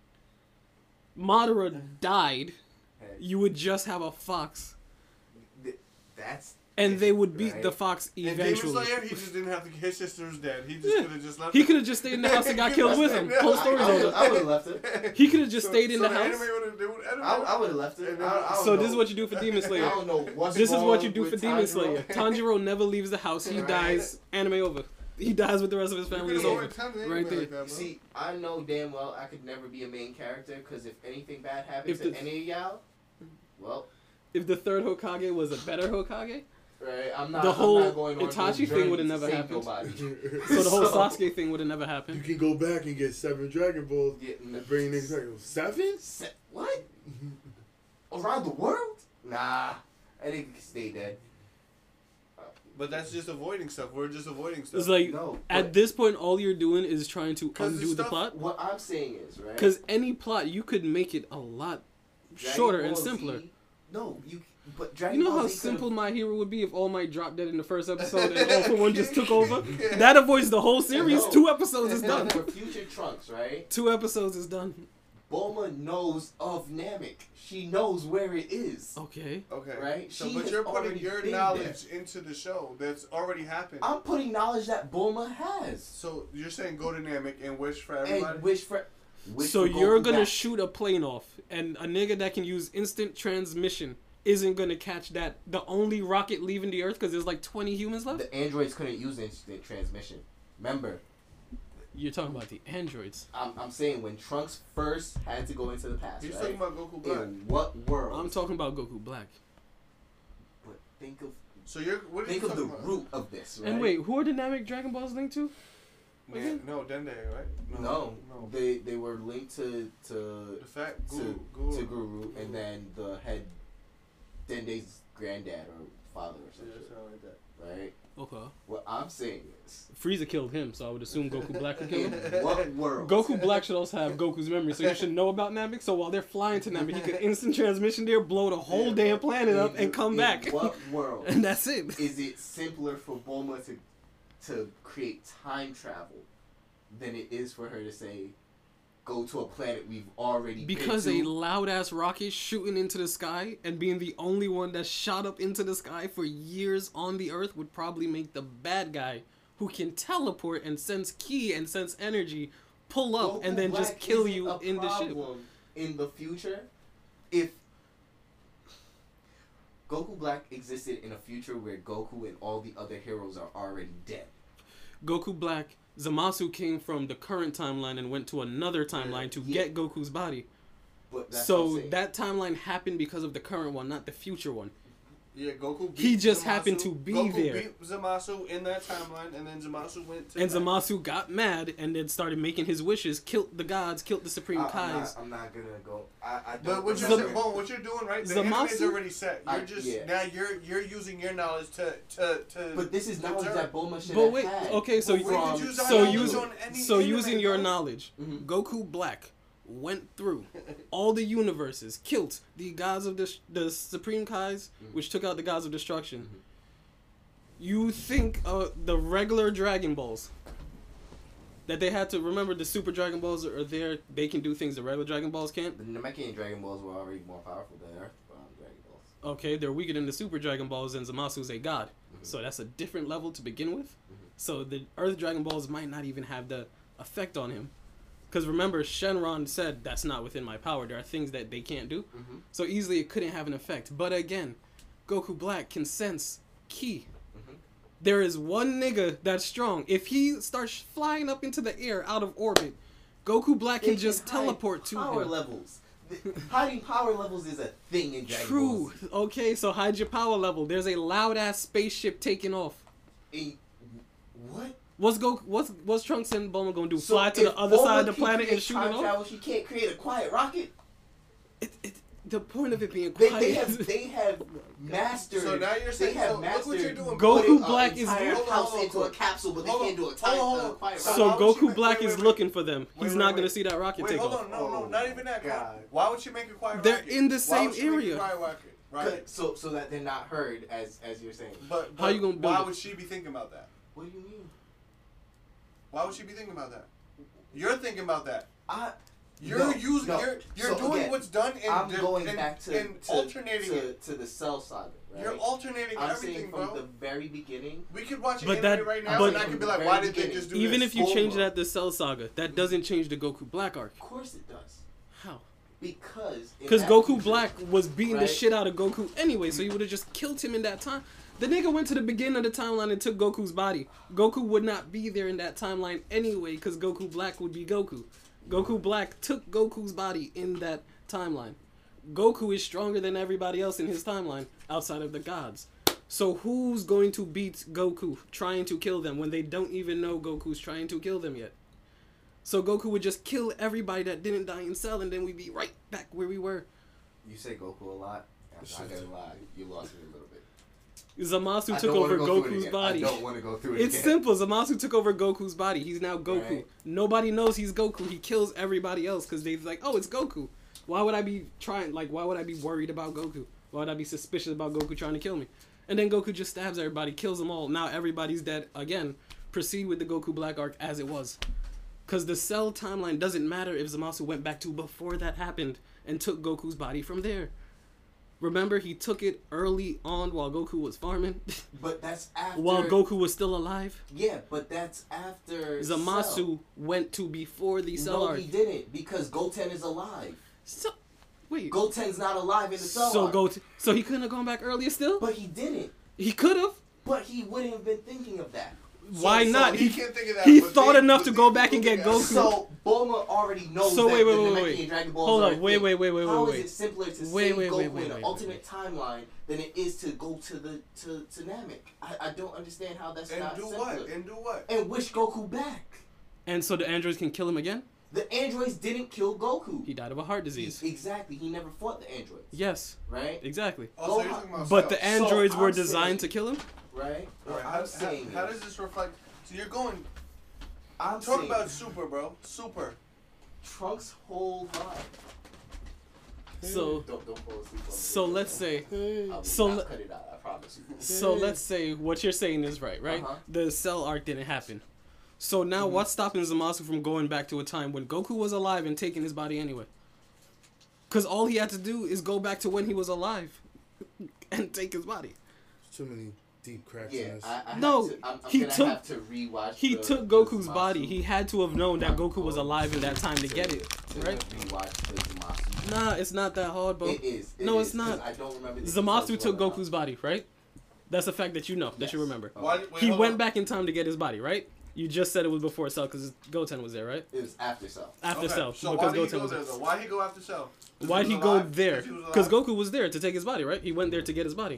Madara died. Hey, You would just have a fox, that's. and they would beat Right. the fox And Demon eventually. Slayer, he just didn't have to. His sister was dead. He just Yeah. could have just left. He her. could have just stayed in the house and got killed with him. Whole story's over. I would have left it. He could have just So- stayed in so the the house. anime would've- they would- anime- I would have left it. And I don't So know. this is what you do for Demon I Slayer. don't know what's This is wrong what you do with for Demon Tanjiro. Slayer. Tanjiro never leaves the house. He Right. dies. Anime over. He dies with the rest of his You family. could It's avoid over. tons of anime Right there. like that, bro. See, I know damn well I could never be a main character because if anything bad happens If to the- any of y'all, well, If the third Hokage was a better Hokage, right, I'm not. The I'm whole not going on Itachi no thing journey would've to never save happened. nobody. so the whole So- Sasuke thing would have never You happened. can go back and get 7 Dragon Balls Yeah, and bring niggas back. 7? What? Around the world? Nah, I think he can stay dead. But that's just avoiding stuff. We're just avoiding stuff. It's like No, at but this point, all you're doing is trying to 'Cause the undo the stuff- plot. what I'm saying is right. Because any plot, you could make it a lot Dragon shorter Ball and Z- simpler. No, you. But Dragon You know Ball how Z could've- simple My Hero would be if All Might dropped dead in the first episode and All for One just took over? That avoids the whole series. No. 2 episodes is No, done. for future Trunks, right? 2 episodes is done. Bulma knows of Namek. She knows where it is. Okay. Okay. Right? So, She but has you're putting already your been knowledge into the show that's already happened. I'm putting knowledge that Bulma has. So you're saying go to Namek and wish for everybody. And wish for. So for you're Goku gonna back. shoot a plane off, and a nigga that can use instant transmission isn't gonna catch that. The only rocket leaving the Earth because there's like 20 humans left. The androids couldn't use instant transmission. Remember, You're talking about the androids. I'm saying when Trunks first had to go into the past, He's right? talking about Goku Black. In what world? I'm talking about Goku Black. But think of So you're what are you think of the talking about? root of this, right? And wait, who are dynamic Dragon Balls linked to? Man, no, Dende, right? No, no. they were linked to The fat to Guru. Guru, and then the head Dende's granddad or father or Yeah, something, something like that. right? Okay. What I'm saying is, Frieza killed him, so I would assume Goku Black could kill in him. what world? Goku Black should also have Goku's memory, so you should know about Namek. So while they're flying to Namek, he could instant transmission there, blow the whole Yeah, damn planet up, and come in back. What world And that's it. is it simpler for Bulma to create time travel than it is for her to say, go to a planet we've already Because been a to? loud ass rocket shooting into the sky and being the only one that shot up into the sky for years on the Earth would probably make the bad guy who can teleport and sense ki and sense energy pull up Goku and then just Black kill isn't you a in the ship. problem in the future, if Goku Black existed in a future where Goku and all the other heroes are already dead. Goku Black, Zamasu came from the current timeline and went to another timeline to Yeah. get Goku's body. But that's what I'm So saying. that timeline happened because of the current one, not the future one. Yeah, Goku. He beat just Zamasu. happened to be Goku there. beat Zamasu in that timeline, and then Zamasu went to. And Zamasu got mad and then started making his wishes, killed the gods, killed the Supreme Kais. I'm not gonna go. I don't. But what you're, remember. what you're doing, right? The Zamasu? anime's already set. You're just yeah. now you're using your knowledge to. But this is knowledge that Bulma should But have wait, had. okay, so Well, we could use our so knowledge use on any so anime, using your bro. knowledge, Mhm. Goku Black went through all the universes, killed the gods of the Supreme Kais, which took out the gods of destruction. You think the regular Dragon Balls that they had to remember, the Super Dragon Balls are there, they can do things the regular Dragon Balls can't. The Namekian Dragon Balls were already more powerful than Earthbound Dragon Balls. Okay, they're weaker than the Super Dragon Balls, and Zamasu's a god. So that's a different level to begin with. So the Earth Dragon Balls might not even have the effect on him. Because remember, Shenron said, that's not within my power. There are things that they can't do. So easily it couldn't have an effect. But again, Goku Black can sense ki. There is one nigga that's strong. If he starts flying up into the air out of orbit, Goku Black can just teleport to power him. levels. Hiding power levels is a thing in Dragon True. Balls. Okay, so hide your power level. There's a loud ass spaceship taking off. What? What's Trunks and Bulma gonna do? So Fly to if the other Bulma side of the can planet create and shoot time it off? travel, she can't create a quiet rocket. The point of it being They quiet. they have mastered. So now you're saying, they have so look what mastered you're doing. Goku putting Black an is entire hold on, house hold on, into hold a capsule, but they hold can't do a on, time hold on. quiet So rocket. why would she Goku make- Black wait, is wait, looking for them. wait, He's wait, not wait. gonna see that rocket Wait, take hold off. on, no, not even that. God. Why would she make a quiet They're rocket? in the Why same would she make a area. quiet rocket? Right. So that they're not heard, as you're saying. But How you gonna build why it? would she be thinking about that? What do you mean? Why would she be thinking about that? You're thinking about that. You're No, using. no. You're So doing again, what's done in I'm going back to alternating it. to the Cell Saga. Right? You're alternating I'm everything, saying bro. from the very beginning. We could watch But anime that- right now, but- and I could be like, why did they just do Even this? if you change Bulma. it at the Cell Saga, that doesn't change the Goku Black arc. Of course it does. How? Because Because Goku Black was beating the right? shit out of Goku anyway, so he would have just killed him in that time. The nigga went to the beginning of the timeline and took Goku's body. Goku would not be there in that timeline anyway, because Goku Black would be Goku. Goku Black took Goku's body in that timeline. Goku is stronger than everybody else in his timeline, outside of the gods. So who's going to beat Goku trying to kill them when they don't even know Goku's trying to kill them yet? So Goku would just kill everybody that didn't die in Cell, and then we'd be right back where we were. You say Goku a lot. I'm not gonna lie, you lost me a little bit. Zamasu I took don't wanna over go through it Goku's again. body. I don't want to go through it It's again. simple. Zamasu took over Goku's body. He's now Goku. Right. Nobody knows he's Goku. He kills everybody else because they're like, oh, it's Goku. Why would I be why would I be worried about Goku? Why would I be suspicious about Goku trying to kill me? And then Goku just stabs everybody, kills them all. Now everybody's dead again. Proceed with the Goku Black arc as it was. Because the Cell timeline doesn't matter if Zamasu went back to before that happened and took Goku's body from there. Remember, he took it early on while Goku was farming. But that's after. While Goku was still alive. Yeah, but that's after. Zamasu Cell. went to before the Cell No, arc. he didn't, because Goten is alive. So, wait. Goten's not alive in the Cell So arc. So he couldn't have gone back earlier still? But he didn't. He could have. But he wouldn't have been thinking of that. Why not? He He can't think of that. he but thought they- enough but to they go back and get looking at- Goku. So Bulma already knows So that wait, the wait, Namekian wait. Dragon Balls Hold are up, a wait, thing. wait, wait, wait, How wait, is wait. it simpler to Wait, save wait, Goku wait, wait, in an wait, alternate timeline than it is to go to Namek? I don't understand how that's And not do simpler. what? And do what? And wish Goku back. And so the androids can kill him again? The androids didn't kill Goku. He died of a heart disease. Exactly. He never fought the androids. yes, Right? exactly. Also, you're talking about But Cell. the androids were I'm designed to saying- kill him? Right? All right, I'm how saying does this reflect? So you're going. I'm Talk saying about Super, bro. Super. Trunks' whole life. So Don't fall asleep on the so video. let's say I'll so not le- cut it out. I promise you. so let's say what you're saying is right? Uh-huh. The Cell arc didn't happen. So now what's stopping Zamasu from going back to a time when Goku was alive and taking his body anyway? Because all he had to do is go back to when he was alive and take his body. Too many deep cracks Yeah, in this. I No, have to, I'm he gonna took- have to rewatch. He the- took the Goku's Zamasu body. He had to have known that Goku was alive in that time to get it, to right? Rewatch the Zamasu. Nah, it's not that hard, bro. It is. No, is, it's not. 'cause I don't remember. the Zamasu details took well Goku's enough. body, right? That's a fact that you know, that Yes. you remember. Oh. Why, wait, He hold went on. back in time to get his body, right? You just said it was before Cell because Goten was there, right? It was after Cell. After Okay, Cell, So because why did he Goten go was there, there. though? Why he go after Cell? Why'd he was go alive? there? If he was Because alive? Goku was there to take his body, right? He went there to get his body.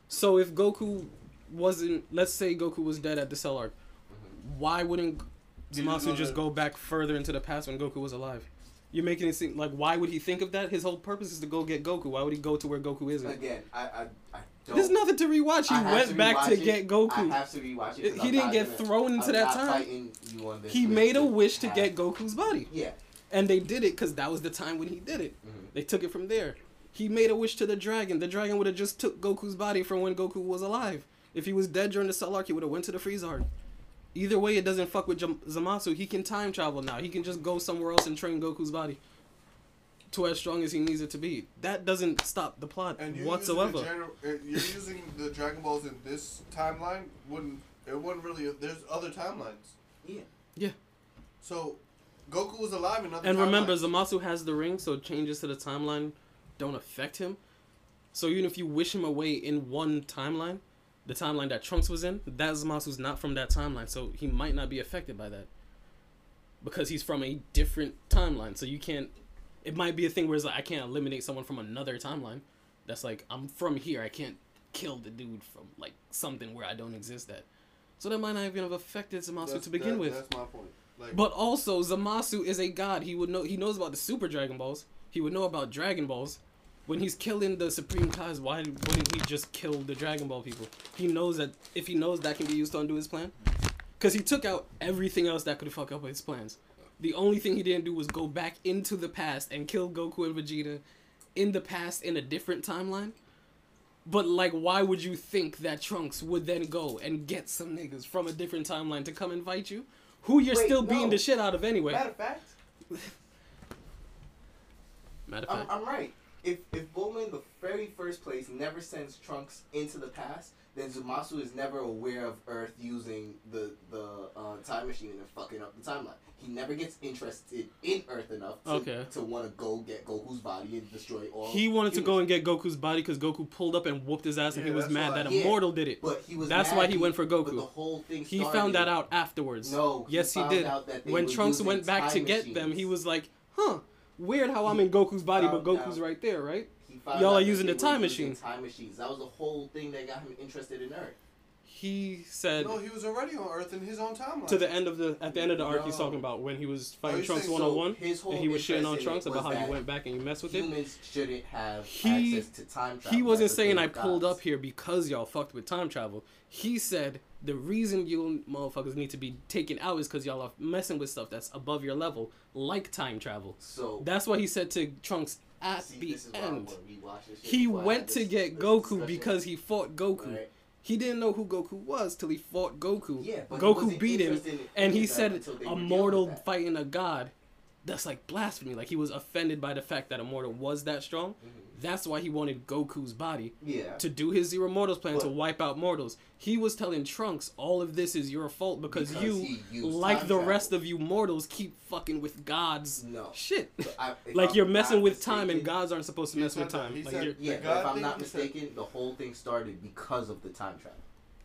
So if Goku wasn't, let's say Goku was dead at the Cell arc, why wouldn't Zamasu just go back further into the past when Goku was alive? You're making it seem like, why would he think of that? His whole purpose is to go get Goku. Why would he go to where Goku isn't? Again, I don't. There's nothing to rewatch. He went back to get Goku. I have to rewatch it. He didn't get thrown into that time. He made a wish to get Goku's body. Yeah. And they did it because that was the time when he did it. They took it from there. He made a wish to the dragon. The dragon would have just took Goku's body from when Goku was alive. If he was dead during the Cell arc, he would have went to the Frieza arc. Either way, it doesn't fuck with Zamasu. He can time travel now. He can just go somewhere else and train Goku's body to as strong as he needs it to be. That doesn't stop the plot whatsoever. You're using the Dragon Balls in this timeline. It wouldn't really. There's other timelines. Yeah. Yeah. So, Goku was alive in other. And remember, timelines. Zamasu has the ring, so changes to the timeline don't affect him. So even if you wish him away in one timeline, the timeline that Trunks was in, that Zamasu's not from that timeline, so he might not be affected by that. Because he's from a different timeline, so you can't... It might be a thing where it's like, I can't eliminate someone from another timeline. That's like, I'm from here, I can't kill the dude from, like, something where I don't exist at. So that might not even have affected Zamasu to begin with. That's my point. Like, but also, Zamasu is a god. He knows about the Super Dragon Balls. He would know about Dragon Balls. When he's killing the Supreme Kais, why wouldn't he just kill the Dragon Ball people? He knows that if he knows that can be used to undo his plan. Because he took out everything else that could fuck up his plans. The only thing he didn't do was go back into the past and kill Goku and Vegeta in the past in a different timeline. But, like, why would you think that Trunks would then go and get some niggas from a different timeline to come and fight you? Who you're still beating the shit out of anyway. Matter of fact, I'm right. If Bulma in the very first place never sends Trunks into the past, then Zamasu is never aware of Earth using the time machine and fucking up the timeline. He never gets interested in Earth enough to want to go get Goku's body and destroy all. He wanted to go and get Goku's body because Goku pulled up and whooped his ass, and he was mad that Immortal did it. But he was That's why he went for Goku. But the whole thing he found that out afterwards. No, yes, he did. When Trunks went back to get them, he was like, "Huh, weird how I'm in Goku's body, but Goku's right there, right?" Y'all are using the time machine. Time machines. That was the whole thing that got him interested in Earth. He said. No, he was already on Earth in his own timeline. To the end of the arc, he's talking about when he was fighting Trunks 101, and he was shitting on Trunks about how you went back and you messed with it. Humans shouldn't have access to time travel. He wasn't saying I pulled up here because y'all fucked with time travel. He said the reason you motherfuckers need to be taken out is because y'all are messing with stuff that's above your level, like time travel. So that's what he said to Trunks at the end. He went to get Goku because he fought Goku. Right. He didn't know who Goku was till he fought Goku. Yeah, but Goku beat him, and he said Immortal fighting a god. That's like blasphemy. Like, he was offended by the fact that Immortal was that strong. Mm-hmm. That's why he wanted Goku's body. Yeah. To do his Zero Mortals plan, to wipe out mortals. He was telling Trunks, all of this is your fault because you, like the rest of you mortals, keep fucking with gods. Shit. Like, you're messing with time, and gods aren't supposed to mess with time. Like, if I'm not mistaken, the whole thing started because of the time travel.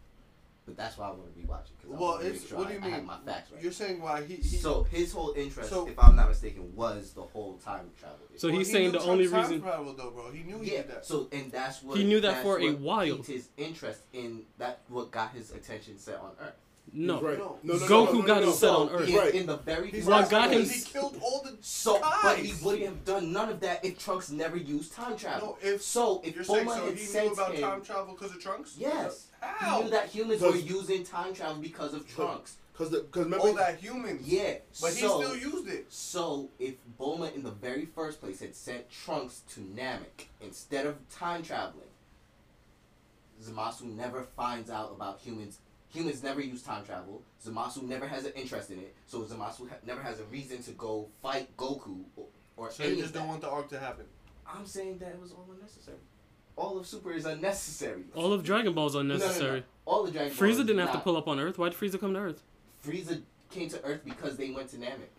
But that's why I want to rewatch it. Well, what do you mean? I have my facts right. You're saying why he... So his whole interest, if I'm not mistaken, was the whole time travel. So he's saying the only reason... Travel, though, bro. He knew he did that. So, and that's what... He knew that for a while. His interest in that, what got his attention set on Earth. No. Right. No. Goku got him set on Earth. In the very first what got him? He killed all the but he wouldn't have done none of that if Trunks never used time travel. No, if you're saying he knew about time travel because of Trunks? Yes. How? He knew that humans were using time travel because of Trunks. Because remember all that humans. Yeah. But he still used it. So if Bulma in the very first place had sent Trunks to Namek instead of time traveling, Zamasu never finds out about humans. Humans never use time travel. Zamasu never has an interest in it. So Zamasu never has a reason to go fight Goku or so any you just don't want the arc to happen. I'm saying that it was all unnecessary. All of Super is unnecessary. All of Dragon Ball is unnecessary. No. All the Dragon Ball Frieza didn't have to pull up on Earth. Why did Frieza come to Earth? Frieza came to Earth because they went to Namek.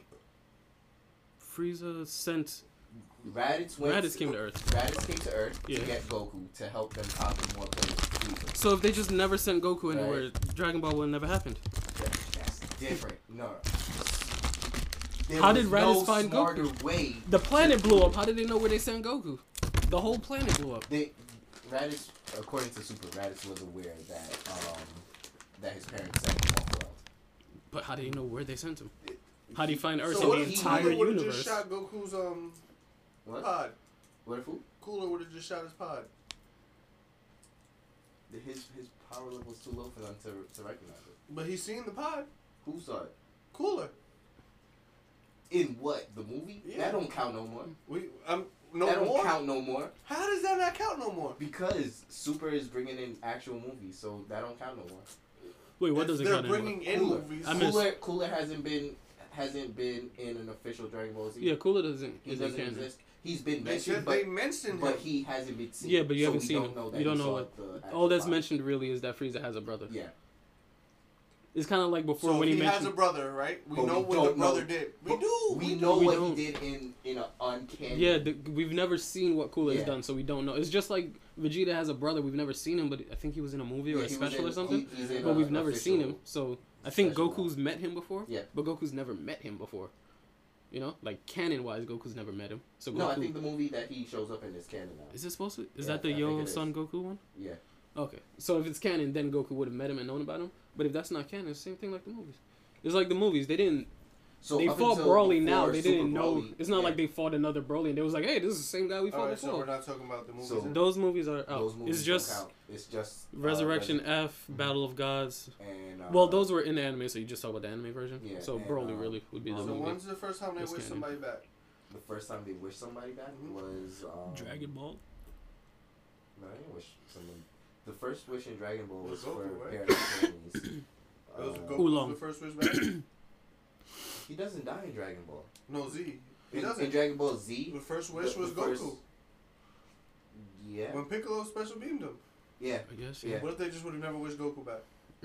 Frieza sent... Raditz came to Earth. Raditz came to Earth to get Goku to help them conquer more places. So if they just never sent Goku anywhere, Dragon Ball would have never happened. That's different. No. How did Raditz find Goku? The planet blew up. How did they know where they sent Goku? The whole planet blew up. Raditz according to Super, Raditz was aware that his parents sent him off world. But how do you know where they sent him? How do you find Earth So in what the if entire Cooler would have universe? just shot Goku's What? pod? What if who? Cooler would have just shot his pod. His power level was too low for them to recognize it. But he's seen the pod. Who saw it? Cooler. In what? The movie? Yeah. That don't count no more. No that more. don't count no more. How does that not count no more? Because Super is bringing in actual movies, so that don't count no more. Wait, what does it They're count anymore? bringing in Cooler. movies. I miss- Cooler hasn't been in an official Dragon Ball Z. Yeah, Cooler doesn't. He isn't doesn't canon. exist. He's been They mentioned, said but they mentioned but him. he hasn't been seen. Yeah, but you so haven't we seen don't him. know that You don't he know saw what- the All that's actual mentioned really is that Frieza has a brother. pod. Yeah. It's kind of like before So when he he has a mentioned. brother, right? We But know we what the don't brother know. did. We But do. We know We what don't. he did in an uncanny. Yeah, we've never seen what Cooler has Yeah. done, so we don't know. It's just like Vegeta has a brother. We've never seen him, but I think he was in a movie or Yeah, a he was special in- or something. he's in But a we've never seen him. official So I think special Goku's met him before. Yeah. But Goku's never met him before. You know, like canon wise, Goku's never met him. So Goku, No, I think the movie that he shows up in is canon now. is it supposed to? Is Yeah, that the I think Yo it is. Son Goku one? Yeah. Okay, so if it's canon, then Goku would have met him and known about him. But if that's not canon, it's the same thing like the movies. It's like the movies. They didn't. So They up fought until Broly now. before They Super didn't know. Broly, It's not yeah. like they fought another Broly and they was like, hey, this is the same guy we fought Alright, so before. we're not talking about the movies. So- then? Those movies are out. Those movies It's don't just count. It's just Resurrection F, Battle of Gods. and Well, those were in the anime, so you just talk about the anime version. Yeah, So and, Broly really would be the so So movie. when's the first time they That's wish canon. somebody back? the first time they wished somebody back Mhm. was Dragon Ball. No, I didn't wish someone. The first wish in Dragon Ball was Was Goku, for right? parents and families. It was Uh, Goku Oolong. the first wish back? He doesn't die in Dragon Ball. No, Z. He In doesn't. Dragon Ball Z, The first wish was the Goku. first- yeah, When Piccolo special beamed him. yeah. I guess. Yeah. What if they just would have never wished Goku back?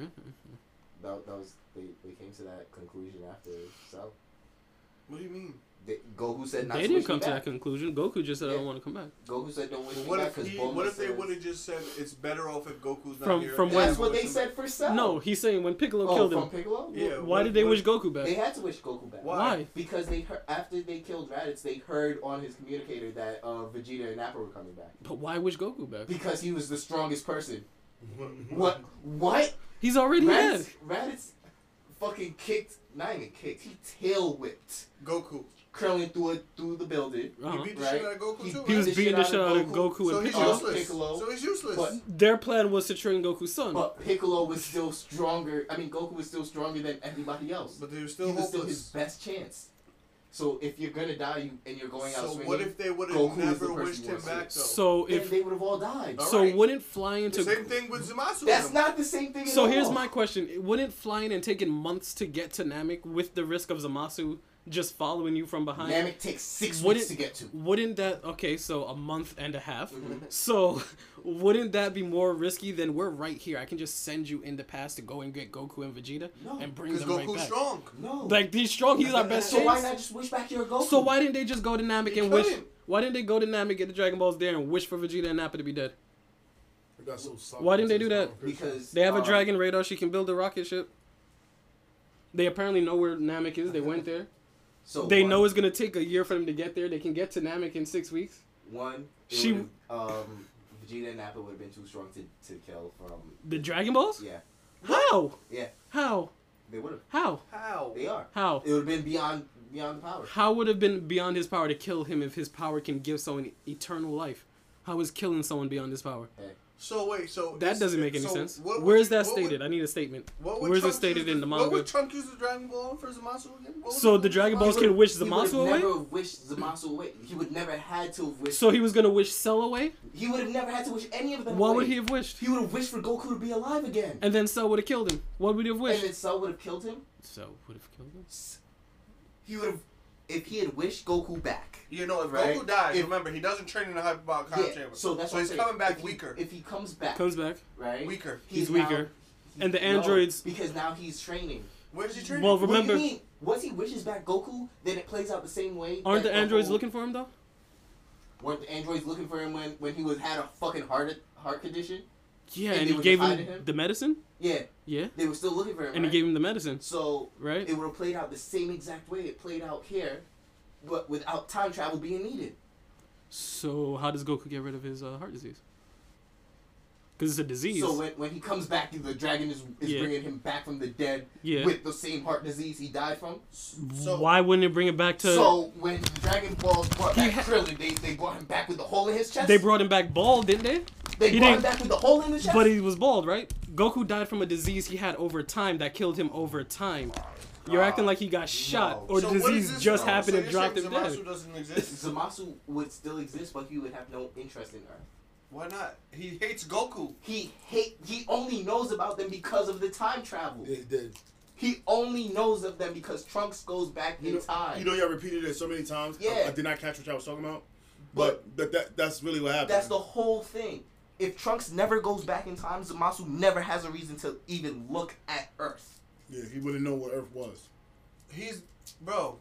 That was they came to that conclusion after Cell. What do you mean? Goku said not They to didn't wish come me to that back. conclusion. Goku just said, I Yeah. don't want to come back. Goku said don't wish But me what back if because he? Bulma What if they says- would have just said it's better off if Goku's not From- here? from and when? That's what wish they him said for Cell. No, he's saying when Piccolo Oh, killed from him. Piccolo? Yeah. Why did they wish Goku back? They had to wish Goku back. Why? Because they heard, after they killed Raditz, they heard on his communicator that Vegeta and Nappa were coming back. But why wish Goku back? Because he was the strongest person. What? What? He's already dead. Raditz fucking kicked, not even kicked, he tail whipped Goku. Krillin through the building. Uh-huh. He beat the Right. shit out of Goku He- too. He was right? beating the shit out of Goku So and he's Piccolo. useless. Piccolo. So he's useless. But Their plan was to train Goku's son. but Piccolo was still stronger. I mean, Goku was still stronger than everybody else. But they were He still was still his hopeless. best chance. So if you're gonna die and you're going out So swinging, what if they would Goku have is never the person wished you him wanna back though? So then if they would have all died. All so, right. wouldn't flying The into same thing with Zamasu. That's not the same thing. So at here's all. my question: wouldn't flying and taking months to get to Namek with the risk of Zamasu just following you from behind? Namek takes 6 Wouldn't- weeks to get to. Wouldn't that okay? So a month and a half. Mhm. So wouldn't that be more risky than we're right here? I can just send you in the past to go and get Goku and Vegeta No, and bring Because them right Goku's back. strong. No. Like he's strong. He's our best so why chance. not just wish back your Goku? So why didn't they just go to Namek They and wish? couldn't. Why didn't they go to Namek, get the Dragon Balls there, and wish for Vegeta and Nappa to be dead? I got so soft Why didn't they since do that? Power Picture. Because They have a dragon radar. She can build a rocket ship. They apparently know where Namek is. They went there. So They one, know it's gonna take a year for them to get there. They can get to Namek in 6 weeks. one. It She- would've, Vegeta and Nappa would have been too strong to kill from. The Dragon Balls? Yeah, How? yeah, How? they would have. How? How? They are. How? It would have been beyond the power. How would have been beyond his power to kill him if his power can give someone eternal life? How is killing someone beyond his power? So wait, so That it's- doesn't make any so sense. what would Where is you- that what would- stated? I need a statement. What would Where's it Trunks stated use in the What manga? would Trunks use the Dragon Ball on for Zamasu again? What would So he the do Dragon for Balls Zamasu? can wish He would Zamasu have away? never wished Zamasu away. He would never had to have wished. So he was gonna wish Cell away? He would have never had to wish any of them What away. would he have wished? He would have wished for Goku to be alive again. And then Cell would have killed him. What would he have And wished? then Cell would have killed him. Cell would have killed him. He would have, if he had wished Goku back. You know, if Right? Goku dies, If- remember he doesn't train in the hyperbolic Yeah, cryo chamber. so that's so what he's I'm saying. coming back If he- weaker. If he comes back, Comes back. right? Weaker. He's now- weaker. And the No, androids. because now he's training. Where does he train? Well, What remember, do you mean? Once he wishes back Goku, then it plays out the same way. aren't that the androids whole- looking for him though? Weren't the androids looking for him when he had a fucking heart condition? Yeah, And and they he were gave hiding him him? the medicine. Yeah, Yeah, they were still looking for him. and right? he gave him the medicine, So right? it would have played out the same exact way it played out here, but without time travel being needed. So how does Goku get rid of his heart disease? Because it's a disease. So when he comes back, the dragon is Yeah. bringing him back from the dead Yeah. with the same heart disease he died from. So Why wouldn't it bring it back to... So when the Dragon Balls brought He back Krillin, they brought him back with the hole in his chest. They brought him back bald, didn't they? They he brought him didn't- back with the hole in his chest. But he was bald, right? Goku died from a disease he had over time that killed him over time. You're acting like he got shot, or the So what is disease this just now? happened So and you're dropped him saying dead. Zamasu doesn't exist. Zamasu would still exist, but he would have no interest in Earth. Why not? He hates Goku. He only knows about them because of the time travel. They did. He only knows of them because Trunks goes back in time. You know, y'all repeated it so many times. Yeah. I did not catch what y'all was talking about. But that's really what happened. That's the whole thing. If Trunks never goes back in time, Zamasu never has a reason to even look at Earth. Yeah, he wouldn't know what Earth was. Bro.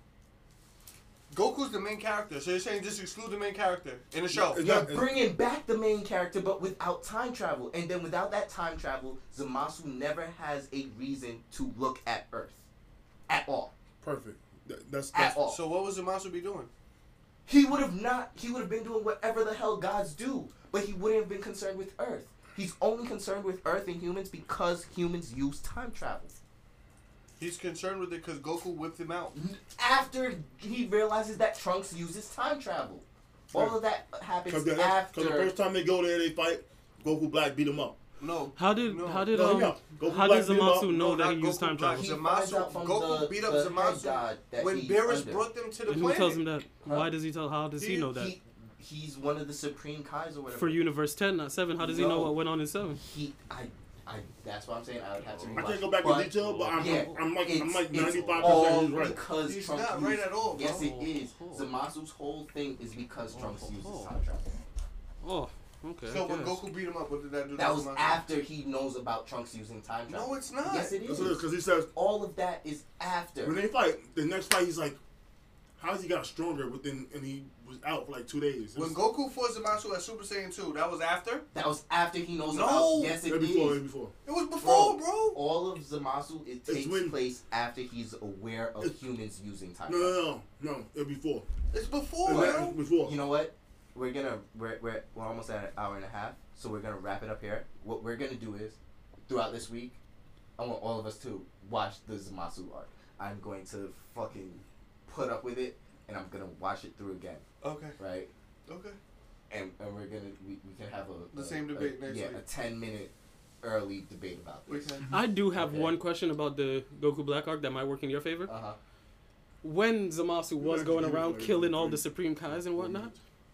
Goku's the main character, so you're saying just exclude the main character in the show. It's You're not- bringing back the main character, but without time travel. And then without that time travel, Zamasu never has a reason to look at Earth. At all. Perfect. That's At all. So what would Zamasu be doing? He would have been doing whatever the hell gods do, but he wouldn't have been concerned with Earth. He's only concerned with Earth and humans because humans use time travel. He's concerned with it because Goku whipped him out. After he realizes that Trunks uses time travel. All of that happens Because after. the first time they go there, they fight. Goku Black beat him up. No. How did No, he Goku Black does beat him up. Zamasu know No, that not he used Goku time Black. travel? He finds Zamasu, out from Goku beat up the head Zamasu god that when he's Beerus under. brought them to the And who planet. tells him that? Huh? Why does he tell? How does he know that? He's one of the Supreme Kais or whatever. For Universe 10, not 7. How does he know No. what went on in 7? That's what I'm saying. I would have to I rewatch. can't go back in detail, but I'm like it's 95% all he's right. because He's Trunks not right at all, bro. Yes, it is. Oh. Zamasu's whole thing is because Trunks uses oh. time travel. Oh, okay. So I when guess. Goku beat him up, what did that do? That to was Zamasu? after he knows about Trunks using time travel. No, it's not. Yes, it is. Because he says All of that is after. when they fight, the next fight he's like, how's he got stronger within, and he was out for like 2 days. When Goku fought Zamasu at Super Saiyan 2, that was after? That was after he knows No. about. Yes, it Way is. before, way before. It was before, bro. All of Zamasu, it takes when- place after he's aware of humans using time No, travel. no, it was before. It's before, It bro. was before. You know what? We're almost at an hour and a half, so we're gonna wrap it up here. What we're gonna do is, throughout this week, I want all of us to watch the Zamasu arc. I'm going to fucking put up with it, and I'm gonna watch it through again, Okay, right? okay. And we can have The same debate next yeah, week. a 10-minute early debate about We this. can. I do have Okay. one question about the Goku Black arc that might work in your favor. Uh huh. When Zamasu was actually going give it around like killing all 3 the Supreme Kais and whatnot,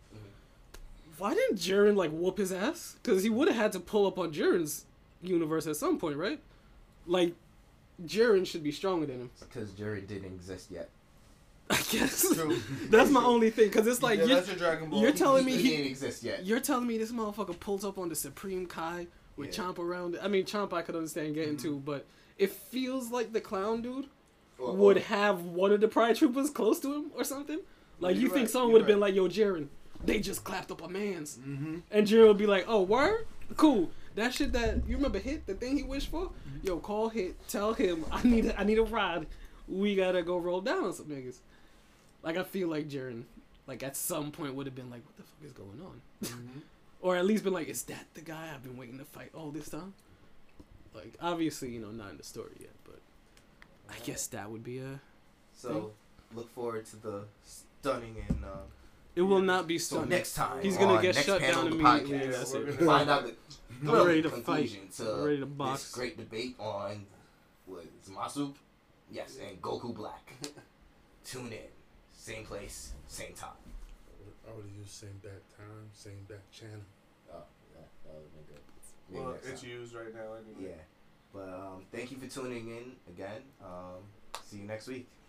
Mm-hmm. why didn't Jiren like whoop his ass? Because he would have had to pull up on Jiren's universe at some point, right? Like, Jiren should be stronger than him. Because Jerry didn't exist yet. I guess. True. That's my only thing. Because it's like, yeah, you're, that's a Dragon Ball. you're telling me he he, didn't exist yet. you're telling me this motherfucker pulls up on the Supreme Kai with Yeah. Chomp around it. I mean, Chomp I could understand getting to, but it feels like the clown dude would have one of the Pride Troopers close to him or something. Like, You're you think right, someone you're would have been right. like, yo, Jiren, they just clapped up a man's. Mm-hmm. And Jiren would be like, oh, word? Cool. That shit that, you remember Hit, the thing he wished for? Mm-hmm. Yo, call Hit, tell him, I need a ride. We gotta go roll down on some niggas. Like, I feel like Jiren, like, at some point would have been like, what the fuck is going on? Mm-hmm. Or at least been like, is that the guy I've been waiting to fight all this time? Like, obviously, you know, not in the story yet, but I guess that would be a... So, look forward to the stunning and It will not be so stunning. next time He's gonna on get next shut panel down of the immediately. podcast, Yeah, that's we're it. gonna- find out the I'm ready to conclusion fight. to I'm ready to box. this great debate on what Zamasu, yes, and Goku Black. Tune in, same place, same time. I would use same bat time, same bat channel. Oh, that would have been good. Maybe Well, next it's time. used right now anyway. Yeah, but thank you for tuning in again. See you next week.